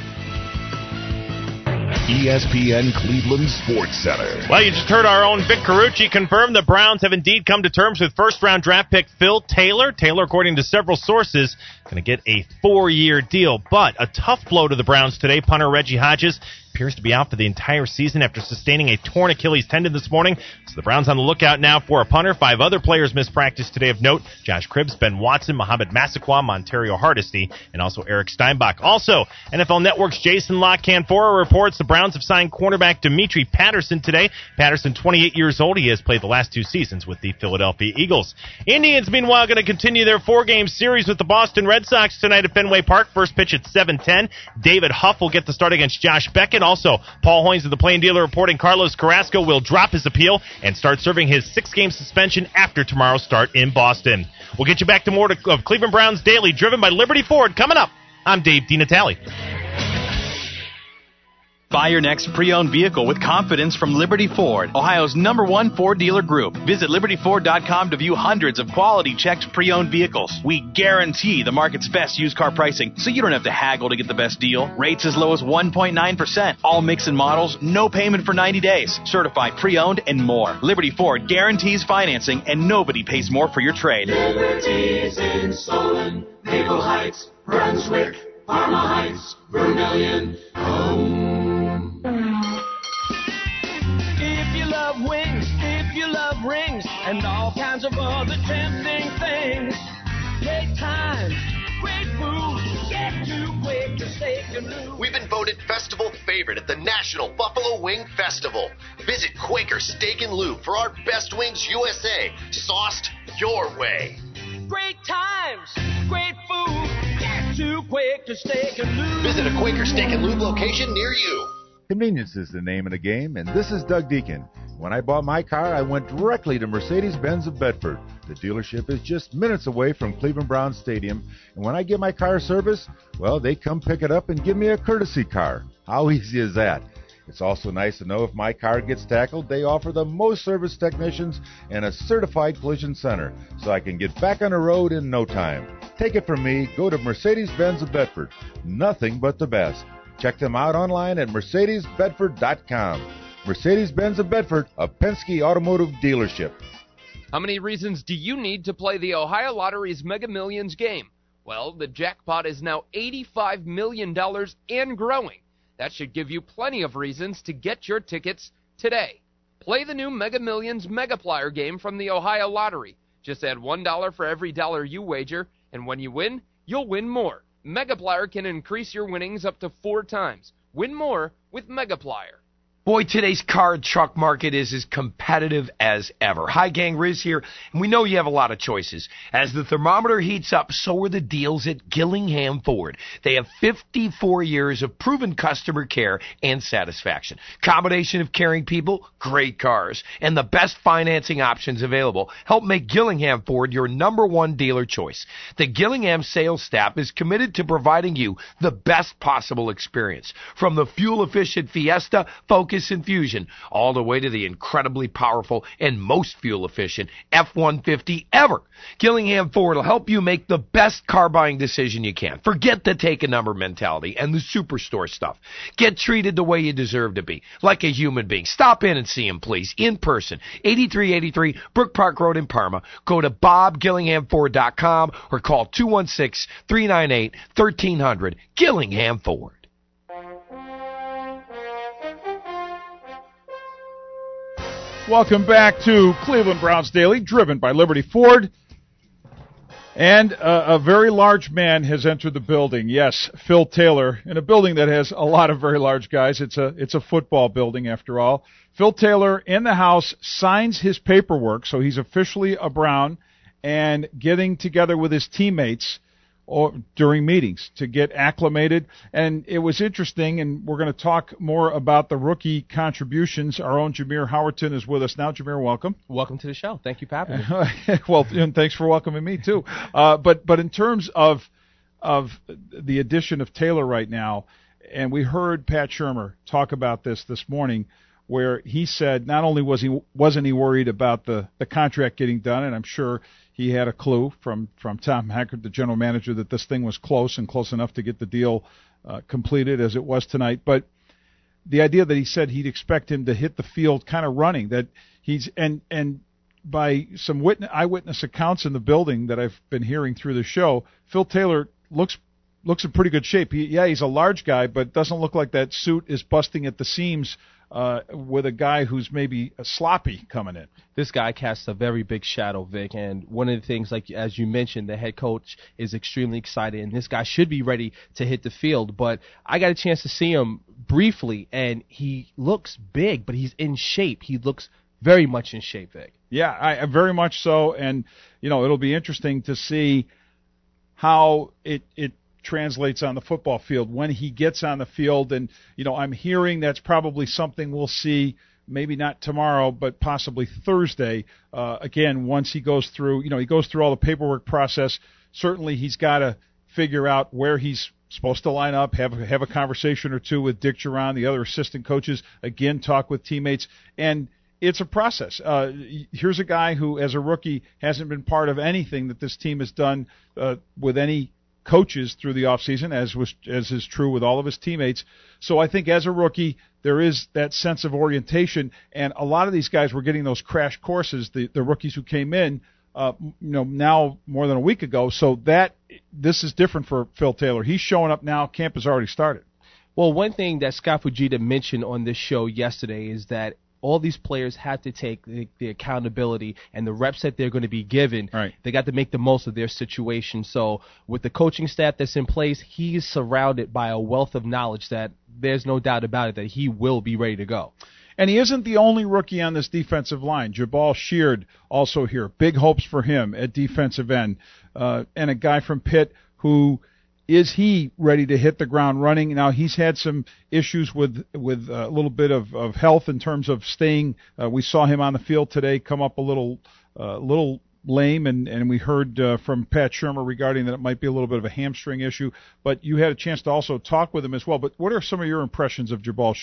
E S P N Cleveland Sports Center. Well, you just heard our own Vic Carucci confirm the Browns have indeed come to terms with first-round draft pick Phil Taylor. Taylor, according to several sources, going to get a four-year deal. But a tough blow to the Browns today. Punter Reggie Hodges appears to be out for the entire season after sustaining a torn Achilles tendon this morning. So the Browns on the lookout now for a punter. Five other players missed practice today of note: Josh Cribbs, Ben Watson, Mohamed Massaquoi, Montario Hardesty, and also Eric Steinbach. Also, N F L Network's Jason La Canfora reports the Browns have signed cornerback Dimitri Patterson today. Patterson, twenty-eight years old. He has played the last two seasons with the Philadelphia Eagles. Indians, meanwhile, going to continue their four-game series with the Boston Red Sox tonight at Fenway Park. First pitch at seven ten. David Huff will get the start against Josh Beckett. Also, Paul Hoynes of the Plain Dealer reporting Carlos Carrasco will drop his appeal and start serving his six-game suspension after tomorrow's start in Boston. We'll get you back to more of Cleveland Browns Daily, driven by Liberty Ford. Coming up, I'm Dave DiNatale. Buy your next pre-owned vehicle with confidence from Liberty Ford, Ohio's number one Ford dealer group. Visit Liberty Ford dot com to view hundreds of quality-checked pre-owned vehicles. We guarantee the market's best used car pricing, so you don't have to haggle to get the best deal. Rates as low as one point nine percent. All makes and models, no payment for ninety days. Certified pre-owned and more. Liberty Ford guarantees financing, and nobody pays more for your trade. Liberty's in Solon, Maple Heights, Brunswick, Parma Heights, Vermillion, home. If you love wings, if you love rings, and all kinds of other tempting things, great times, great food, get to Quaker Steak and Lube. We've been voted festival favorite at the National Buffalo Wing Festival. Visit Quaker Steak and Lube for our best wings U S A, sauced your way. Great times, great food, get to Quaker Steak and Lube. Visit a Quaker Steak and Lube location near you. Convenience is the name of the game, and this is Doug Deacon. When I bought my car, I went directly to Mercedes-Benz of Bedford. The dealership is just minutes away from Cleveland Browns Stadium, and when I get my car serviced, well, they come pick it up and give me a courtesy car. How easy is that? It's also nice to know if my car gets tackled, they offer the most service technicians and a certified collision center, so I can get back on the road in no time. Take it from me, go to Mercedes-Benz of Bedford. Nothing but the best. Check them out online at Mercedes Bedford dot com. Mercedes-Benz of Bedford, a Penske automotive dealership. How many reasons do you need to play the Ohio Lottery's Mega Millions game? Well, the jackpot is now eighty-five million dollars and growing. That should give you plenty of reasons to get your tickets today. Play the new Mega Millions Megaplier game from the Ohio Lottery. Just add one dollar for every dollar you wager, and when you win, you'll win more. Megaplier can increase your winnings up to four times. Win more with Megaplier. Boy, today's car and truck market is as competitive as ever. Hi, gang, Riz here, and we know you have a lot of choices. As the thermometer heats up, so are the deals at Gillingham Ford. They have fifty-four years of proven customer care and satisfaction. Combination of caring people, great cars, and the best financing options available help make Gillingham Ford your number one dealer choice. The Gillingham sales staff is committed to providing you the best possible experience. From the fuel-efficient Fiesta, Focus, and Fusion, all the way to the incredibly powerful and most fuel-efficient F one fifty ever. Gillingham Ford will help you make the best car buying decision you can. Forget the take-a-number mentality and the superstore stuff. Get treated the way you deserve to be, like a human being. Stop in and see him, please, in person. eighty-three eighty-three Brook Park Road in Parma. Go to bob gillingham ford dot com or call two one six, three nine eight, one three zero zero. Gillingham Ford. Welcome back to Cleveland Browns Daily, driven by Liberty Ford. And a, a very large man has entered the building. Yes, Phil Taylor, in a building that has a lot of very large guys. It's a it's a football building, after all. Phil Taylor in the house signs his paperwork, so he's officially a Brown, and getting together with his teammates or during meetings to get acclimated. And it was interesting, and we're going to talk more about the rookie contributions. Our own Jameer Howerton is with us now. Jameer, welcome. Welcome to the show. Thank you for having me. Well, and thanks for welcoming me, too. Uh, but but in terms of of the addition of Taylor right now, and we heard Pat Shurmur talk about this this morning, where he said not only was he wasn't he worried about the, the contract getting done, and I'm sure he had a clue from, from Tom Hackert, the general manager, that this thing was close and close enough to get the deal uh, completed as it was tonight. But the idea that he said he'd expect him to hit the field kind of running, that he's and and by some witness, eyewitness accounts in the building that I've been hearing through the show, Phil Taylor looks looks in pretty good shape. He, yeah, he's a large guy, but doesn't look like that suit is busting at the seams uh, with a guy who's maybe a sloppy coming in. This guy casts a very big shadow, Vic, and one of the things, like as you mentioned, the head coach is extremely excited, and this guy should be ready to hit the field. But I got a chance to see him briefly, and he looks big, but he's in shape. He looks very much in shape, Vic. Yeah, I, very much so, and you know it'll be interesting to see how it it translates on the football field when he gets on the field. And you know I'm hearing that's probably something we'll see, maybe not tomorrow, but possibly Thursday. Uh, again, once he goes through, you know, he goes through all the paperwork process. Certainly, he's got to figure out where he's supposed to line up, have have a conversation or two with Dick Duran, the other assistant coaches. Again, talk with teammates, and it's a process. Uh, here's a guy who, as a rookie, hasn't been part of anything that this team has done uh, with any coaches through the offseason, as was as is true with all of his teammates. So I think as a rookie, there is that sense of orientation, and a lot of these guys were getting those crash courses, the, the rookies who came in, uh, you know, now more than a week ago. So that this is different for Phil Taylor. He's showing up now. Camp has already started. Well, one thing that Scott Fujita mentioned on this show yesterday is that all these players have to take the, the accountability and the reps that they're going to be given. Right. They got to make the most of their situation. So with the coaching staff that's in place, he's surrounded by a wealth of knowledge that there's no doubt about it that he will be ready to go. And he isn't the only rookie on this defensive line. Jabal Sheard also here. Big hopes for him at defensive end. Uh, and a guy from Pitt who – is he ready to hit the ground running? Now, he's had some issues with with a little bit of, of health in terms of staying. Uh, we saw him on the field today come up a little uh, little lame, and, and we heard uh, from Pat Shurmur regarding that it might be a little bit of a hamstring issue. But you had a chance to also talk with him as well. But what are some of your impressions of Jabal Sheard?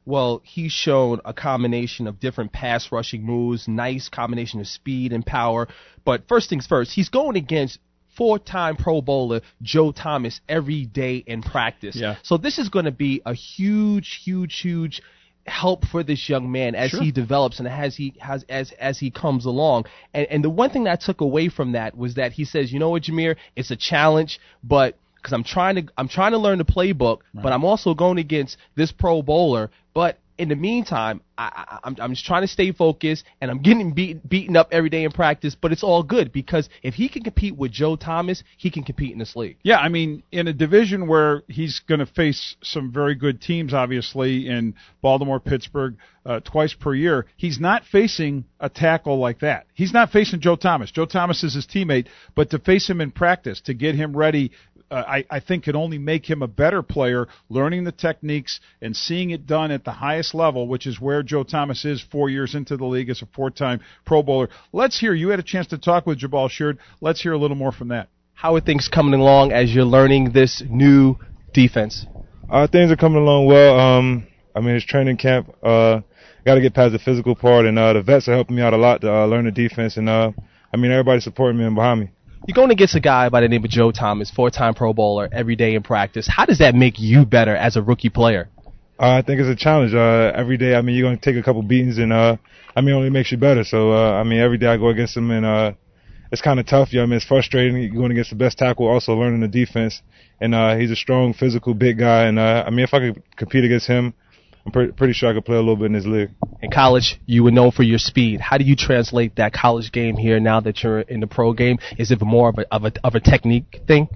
Well, he's shown a combination of different pass rushing moves, nice combination of speed and power. But first things first, he's going against four-time Pro Bowler Joe Thomas every day in practice. Yeah. So this is going to be a huge, huge, huge help for this young man as Sure. he develops and as he has as as he comes along. And and the one thing that I took away from that was that he says, you know what, Jameer, it's a challenge, but because I'm trying to I'm trying to learn the playbook, Right. but I'm also going against this Pro Bowler. But in the meantime, I, I, I'm, I'm just trying to stay focused, and I'm getting beat, beaten up every day in practice. But it's all good because if he can compete with Joe Thomas, he can compete in this league. Yeah, I mean, in a division where he's going to face some very good teams, obviously, in Baltimore, Pittsburgh, uh, twice per year, he's not facing a tackle like that. He's not facing Joe Thomas. Joe Thomas is his teammate, but to face him in practice, to get him ready, uh, I, I think can only make him a better player, learning the techniques and seeing it done at the highest level, which is where Joe Thomas is four years into the league as a four-time Pro Bowler. Let's hear, you had a chance to talk with Jabal Sheard. Let's hear a little more from that. How are things coming along as you're learning this new defense? Uh, things are coming along well. Um, I mean, it's training camp. Uh, got to get past the physical part, and uh, the vets are helping me out a lot to uh, learn the defense. And uh, I mean, everybody's supporting me and behind me. You're going against a guy by the name of Joe Thomas, four-time Pro Bowler, every day in practice. How does that make you better as a rookie player? Uh, I think it's a challenge. Uh, every day, I mean, you're going to take a couple beatings, and uh, I mean, it only makes you better. So, uh, I mean, every day I go against him, and uh, it's kind of tough. You know, I mean, it's frustrating. You're going against the best tackle, also learning the defense. And uh, he's a strong, physical, big guy. And, uh, I mean, if I could compete against him, I'm pre- pretty sure I could play a little bit in this league. In college, you were known for your speed. How do you translate that college game here now that you're in the pro game? Is it more of a of a, of a technique thing?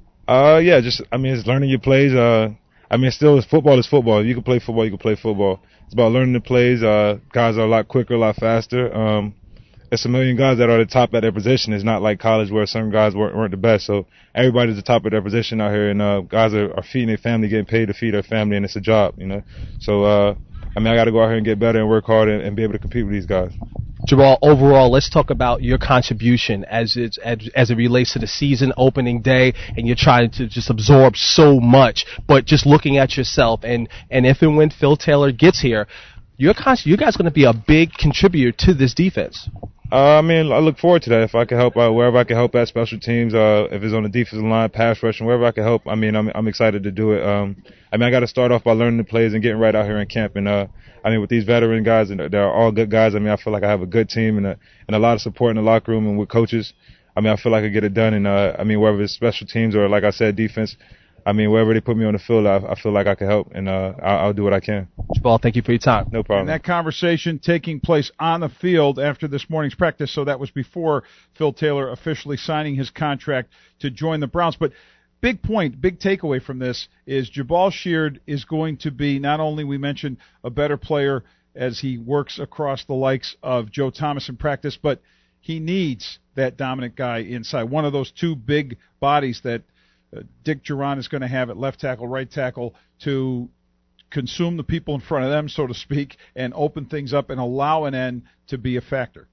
Uh, yeah, just I mean, it's learning your plays. Uh, I mean, still, it's football is football. You can play football, you can play football. It's about learning the plays. Uh, guys are a lot quicker, a lot faster. Um, it's a million guys that are the top at their position. It's not like college where some guys weren't, weren't the best. So everybody's the top of their position out here, and uh, guys are, are feeding their family, getting paid to feed their family, and it's a job, you know. So uh, I mean, I got to go out here and get better and work hard and, and be able to compete with these guys. Jabal, overall, let's talk about your contribution as it as, as it relates to the season opening day, and you're trying to just absorb so much. But just looking at yourself, and and if and when Phil Taylor gets here, your con- you guys going to be a big contributor to this defense. Uh, I mean, I look forward to that. If I can help out wherever I can help at special teams, uh, if it's on the defensive line, pass rushing, wherever I can help, I mean, I'm I'm excited to do it. Um, I mean, I got to start off by learning the plays and getting right out here in camp. And uh, I mean, with these veteran guys, and they're all good guys. I mean, I feel like I have a good team and a and a lot of support in the locker room and with coaches. I mean, I feel like I get it done. And uh, I mean, whether it's special teams or, like I said, defense. I mean, wherever they put me on the field, I, I feel like I can help, and uh, I'll, I'll do what I can. Jabal, thank you for your time. No problem. And that conversation taking place on the field after this morning's practice, so that was before Phil Taylor officially signing his contract to join the Browns. But big point, big takeaway from this is Jabal Sheard is going to be not only, we mentioned, a better player as he works across the likes of Joe Thomas in practice, but he needs that dominant guy inside, one of those two big bodies that Uh, Dick Jauron is going to have at left tackle, right tackle to consume the people in front of them, so to speak, and open things up and allow an end to be a factor.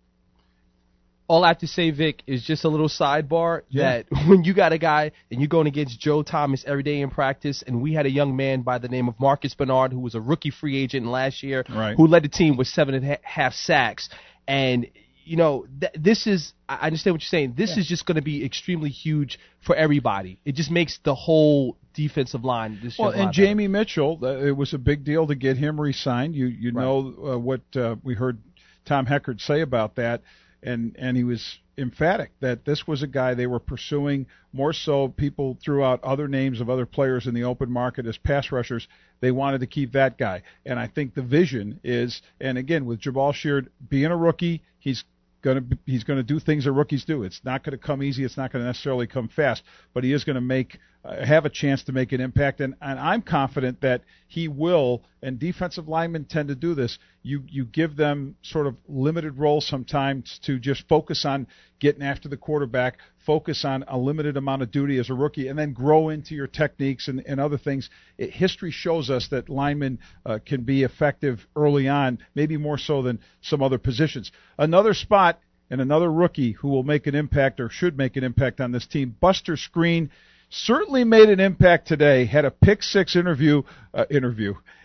All I have to say, Vic, is just a little sidebar Yeah. that when you got a guy and you're going against Joe Thomas every day in practice, and we had a young man by the name of Marcus Bernard who was a rookie free agent last year, Right. who led the team with seven and a half sacks, and you know, th- this is, I understand what you're saying. This Yeah. is just going to be extremely huge for everybody. It just makes the whole defensive line. This Well, year a and lot better. Jamie Mitchell, uh, it was a big deal to get him re-signed. You you Right. know uh, what uh, we heard Tom Heckard say about that, and and he was emphatic that this was a guy they were pursuing more so. People threw out other names of other players in the open market as pass rushers. They wanted to keep that guy, and I think the vision is, and again with Jabal Sheard being a rookie, he's Going to he's going to do things that rookies do. It's not going to come easy. It's not going to necessarily come fast, but he is going to make uh, have a chance to make an impact. And, and I'm confident that he will. And defensive linemen tend to do this. You you give them sort of limited roles sometimes to just focus on getting after the quarterback, focus on a limited amount of duty as a rookie, and then grow into your techniques and, and other things. It, history shows us that linemen uh, can be effective early on, maybe more so than some other positions. Another spot and another rookie who will make an impact or should make an impact on this team, Buster Skrine, certainly made an impact today, had a pick six interview, uh, interview,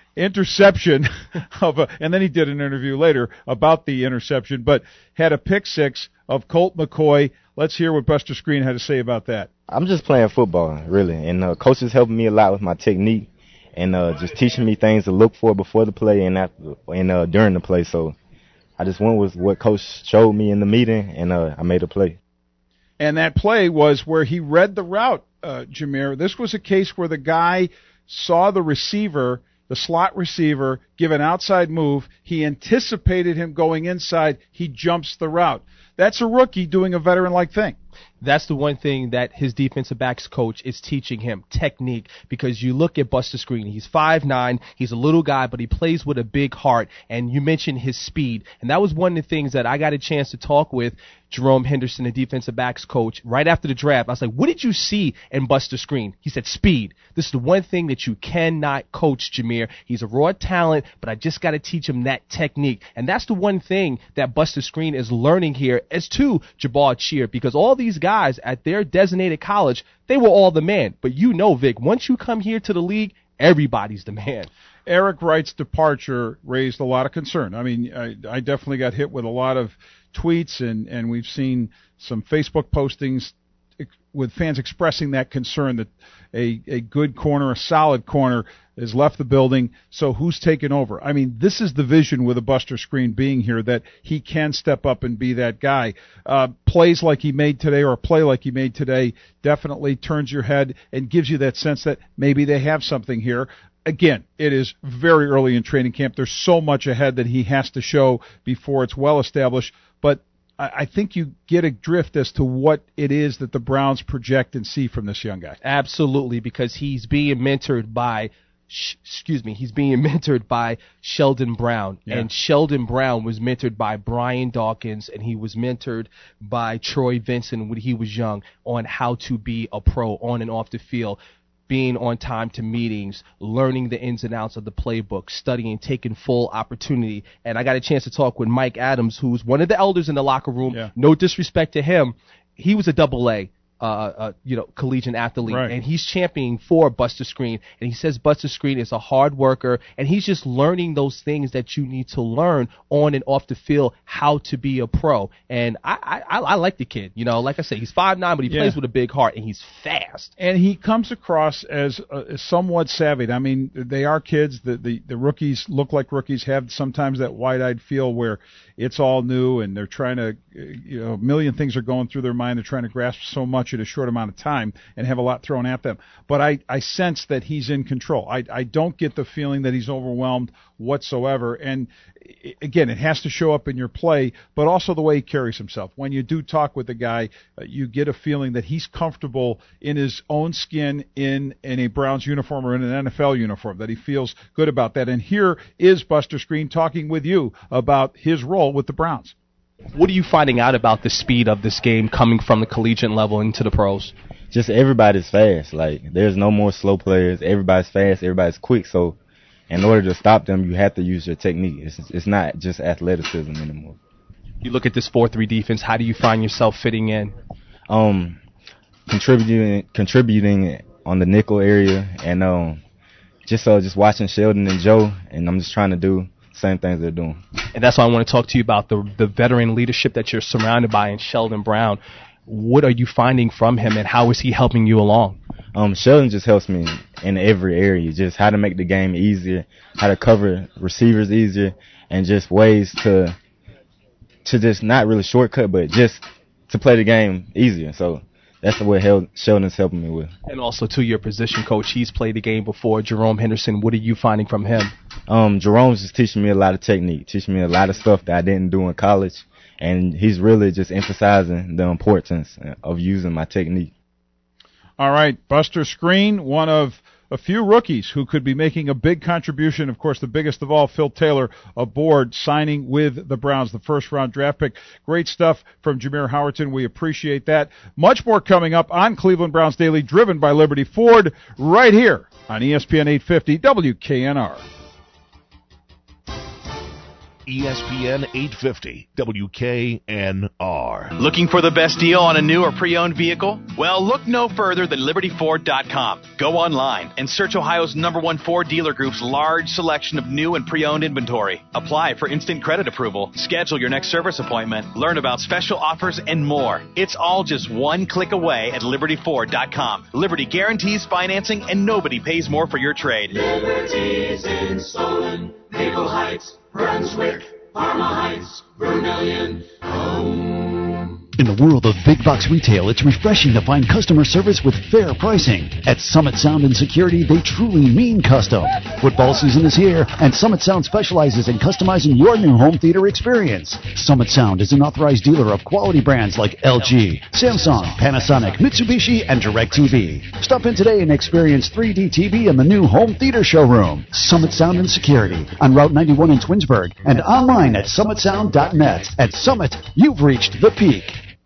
interception of a, and then he did an interview later about the interception, but had a pick six of Colt McCoy. Let's hear what Buster Skrine had to say about that. I'm just playing football, really, and uh, coach is helping me a lot with my technique and uh, just teaching me things to look for before the play and after, and uh, during the play. So I just went with what coach showed me in the meeting, and uh, I made a play. And that play was where he read the route, uh, Jameer. This was a case where the guy saw the receiver, the slot receiver, give an outside move. He anticipated him going inside. He jumps the route. That's a rookie doing a veteran-like thing. That's the one thing that his defensive backs coach is teaching him, technique, because you look at Buster Skrine. He's five nine, he's a little guy, but he plays with a big heart, and you mentioned his speed. And that was one of the things that I got a chance to talk with Jerome Henderson, the defensive backs coach, right after the draft. I was like, what did you see in Buster Skrine? He said, speed. This is the one thing that you cannot coach, Jameer. He's a raw talent, but I just got to teach him that technique. And that's the one thing that Buster Skrine is learning here, as to Jabbar Cheer, because all these guys at their designated college, they were all the man. But you know, Vic, once you come here to the league, everybody's the man. Eric Wright's departure raised a lot of concern. I mean, I, I definitely got hit with a lot of tweets, and, and we've seen some Facebook postings with fans expressing that concern that a, a good corner, a solid corner, has left the building. So who's taken over? I mean, this is the vision with a Buster Skrine being here, that he can step up and be that guy. Uh, plays like he made today, or a play like he made today, definitely turns your head and gives you that sense that maybe they have something here. Again, it is very early in training camp. There's so much ahead that he has to show before it's well established. But I think you get a drift as to what it is that the Browns project and see from this young guy. Absolutely, because he's being mentored by, sh- excuse me, he's being mentored by Sheldon Brown. Yeah. And Sheldon Brown was mentored by Brian Dawkins, and he was mentored by Troy Vincent when he was young on how to be a pro on and off the field. Being on time to meetings, learning the ins and outs of the playbook, studying, taking full opportunity. And I got a chance to talk with Mike Adams, who's one of the elders in the locker room. Yeah. No disrespect to him. He was a double A. Uh, uh, you know, collegiate athlete, right. And he's championing for Buster Skrine, and he says Buster Skrine is a hard worker, and he's just learning those things that you need to learn on and off the field, how to be a pro. And I, I, I like the kid. You know, like I said, he's five nine, but he yeah. plays with a big heart, and he's fast. And he comes across as uh, somewhat savvy. I mean, they are kids. The, the the rookies look like rookies, have sometimes that wide-eyed feel where it's all new, and they're trying to, you know, a million things are going through their mind. They're trying to grasp so much in a short amount of time and have a lot thrown at them. But I, I sense that he's in control. I, I don't get the feeling that he's overwhelmed whatsoever. And again, it has to show up in your play, but also the way he carries himself. When you do talk with the guy, uh, you get a feeling that he's comfortable in his own skin in, in a Browns uniform or in an N F L uniform, that he feels good about that. And here is Buster Skrine talking with you about his role with the Browns. What are you finding out about the speed of this game coming from the collegiate level into the pros? Just everybody's fast. Like, there's no more slow players. Everybody's fast. Everybody's quick. So in order to stop them, you have to use your technique. It's, it's not just athleticism anymore. You look at this four three defense. How do you find yourself fitting in? Um, contributing, contributing on the nickel area, and um, just uh, just watching Sheldon and Joe, and I'm just trying to do same things they're doing. And that's why I want to talk to you about the the veteran leadership that you're surrounded by in Sheldon Brown. What are you finding from him, and how is he helping you along? Um, Sheldon just helps me in every area, just how to make the game easier, how to cover receivers easier, and just ways to to just not really shortcut, but just to play the game easier. So that's what Sheldon's helping me with. And also, to your position coach, he's played the game before, Jerome Henderson. What are you finding from him? Um, Jerome's just teaching me a lot of technique, teaching me a lot of stuff that I didn't do in college, and he's really just emphasizing the importance of using my technique. All right, Buster Skrine, one of a few rookies who could be making a big contribution. Of course, the biggest of all, Phil Taylor, aboard, signing with the Browns, the first-round draft pick. Great stuff from Jameer Howerton. We appreciate that. Much more coming up on Cleveland Browns Daily, driven by Liberty Ford, right here on E S P N eight fifty W K N R. E S P N eight fifty W K N R. Looking for the best deal on a new or pre-owned vehicle? Well, look no further than Liberty Ford dot com. Go online and search Ohio's number one Ford dealer group's large selection of new and pre-owned inventory. Apply for instant credit approval, schedule your next service appointment, learn about special offers, and more. It's all just one click away at Liberty Ford dot com. Liberty guarantees financing, and nobody pays more for your trade. Liberty's in Solon, Maple Heights, Brunswick, Parma Heights, Vermillion, home. In the world of big box retail, it's refreshing to find customer service with fair pricing. At Summit Sound and Security, they truly mean custom. Football season is here, and Summit Sound specializes in customizing your new home theater experience. Summit Sound is an authorized dealer of quality brands like L G, Samsung, Panasonic, Mitsubishi, and DirecTV. Stop in today and experience three D T V in the new home theater showroom. Summit Sound and Security on Route ninety-one in Twinsburg and online at summit sound dot net. At Summit, you've reached the peak.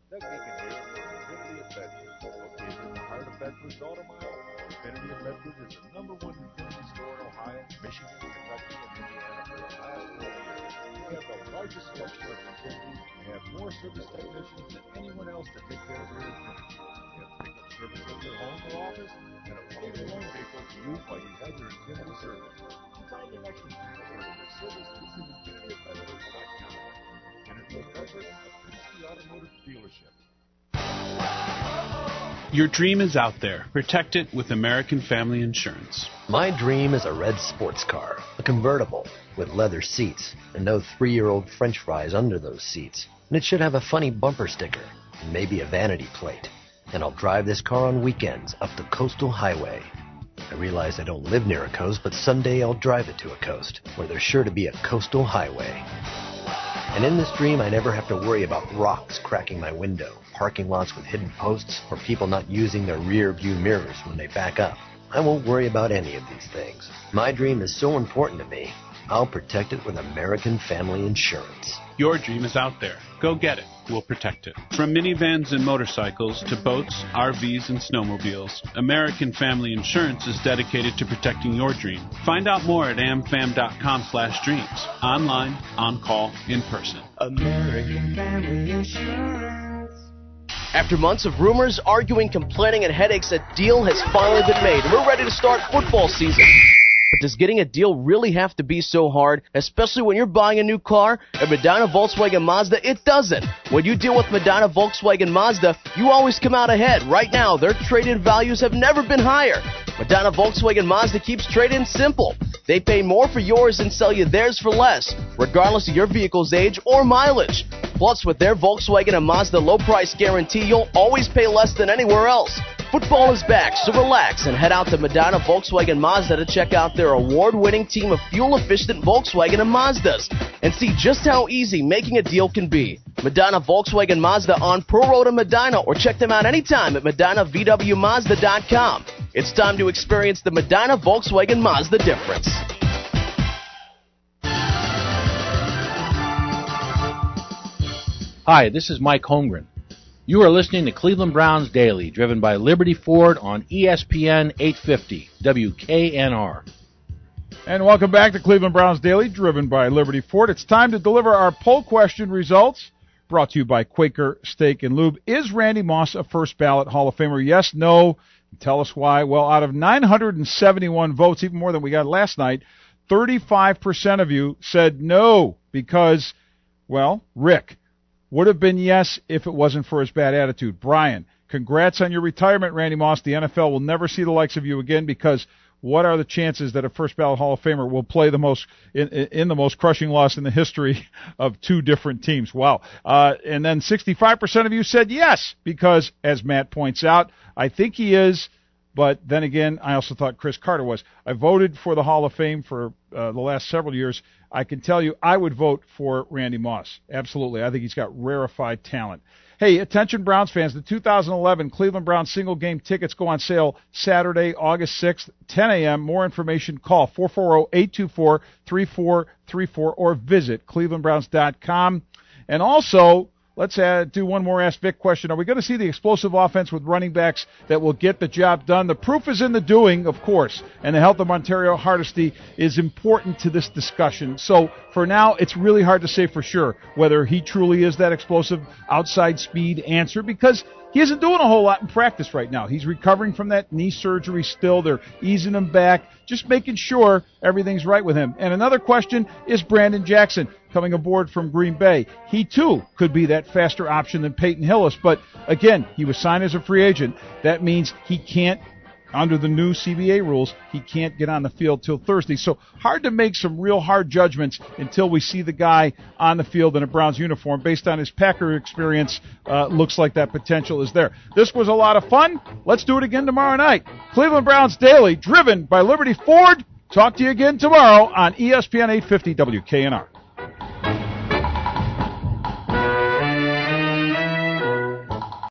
Service technicians than anyone else to take care of your equipment. You have pickup service at your home or office, and a fully loaned vehicle to use while you have your Infinity service. Find the next Infinity service is in Infinity Federal dot com. Kennedy Frederick, a Christie Automotive dealership. Your dream is out there. Protect it with American Family Insurance. My dream is a red sports car, a convertible, with leather seats, and no three-year-old French fries under those seats. And it should have a funny bumper sticker, and maybe a vanity plate. And I'll drive this car on weekends up the coastal highway. I realize I don't live near a coast, but someday I'll drive it to a coast, where there's sure to be a coastal highway. And in this dream, I never have to worry about rocks cracking my window, parking lots with hidden posts, or people not using their rear view mirrors when they back up. I won't worry about any of these things. My dream is so important to me, I'll protect it with American Family Insurance. Your dream is out there. Go get it. We'll protect it. From minivans and motorcycles to boats, R Vs, and snowmobiles, American Family Insurance is dedicated to protecting your dream. Find out more at amfam dot com slash dreams. Online, on call, in person. American Family Insurance. After months of rumors, arguing, complaining, and headaches, a deal has finally been made. We're ready to start football season. But does getting a deal really have to be so hard, especially when you're buying a new car? At Medina Volkswagen Mazda, it doesn't. When you deal with Medina Volkswagen Mazda, you always come out ahead. Right now, their trade-in values have never been higher. Medina Volkswagen Mazda keeps trade-in simple. They pay more for yours and sell you theirs for less, regardless of your vehicle's age or mileage. Plus, with their Volkswagen and Mazda low-price guarantee, you'll always pay less than anywhere else. Football is back, so relax and head out to Medina Volkswagen Mazda to check out their award-winning team of fuel-efficient Volkswagen and Mazdas and see just how easy making a deal can be. Medina Volkswagen Mazda on Pearl Road in Medina, or check them out anytime at medina v w mazda dot com. It's time to experience the Medina Volkswagen Mazda difference. Hi, this is Mike Holmgren. You are listening to Cleveland Browns Daily, driven by Liberty Ford on E S P N eight fifty W K N R. And welcome back to Cleveland Browns Daily, driven by Liberty Ford. It's time to deliver our poll question results, brought to you by Quaker Steak and Lube. Is Randy Moss a first ballot Hall of Famer? Yes, no. Tell us why. Well, out of nine hundred seventy-one votes, even more than we got last night, thirty-five percent of you said no because, well, Rick would have been yes if it wasn't for his bad attitude. Brian, congrats on your retirement, Randy Moss. The N F L will never see the likes of you again, because what are the chances that a first ballot Hall of Famer will play the most in, in the most crushing loss in the history of two different teams? Wow. Uh, and then sixty-five percent of you said yes, because, as Matt points out, I think he is. But then again, I also thought Chris Carter was. I voted for the Hall of Fame for uh, the last several years. I can tell you I would vote for Randy Moss. Absolutely. I think he's got rarefied talent. Hey, attention Browns fans. The two thousand eleven Cleveland Browns single-game tickets go on sale Saturday, August sixth, ten a.m. More information, call four four zero, eight two four, three four three four or visit cleveland browns dot com. And also, let's uh, do one more Ask Vic question. Are we going to see the explosive offense with running backs that will get the job done? The proof is in the doing, of course, and the health of Montario Hardesty is important to this discussion. So for now, it's really hard to say for sure whether he truly is that explosive outside speed answer, because he isn't doing a whole lot in practice right now. He's recovering from that knee surgery still. They're easing him back, just making sure everything's right with him. And another question is Brandon Jackson coming aboard from Green Bay. He, too, could be that faster option than Peyton Hillis. But, again, he was signed as a free agent. That means he can't, under the new C B A rules, he can't get on the field till Thursday. So hard to make some real hard judgments until we see the guy on the field in a Browns uniform. Based on his Packer experience, uh, looks like that potential is there. This was a lot of fun. Let's do it again tomorrow night. Cleveland Browns Daily, driven by Liberty Ford. Talk to you again tomorrow on E S P N eight fifty W K N R.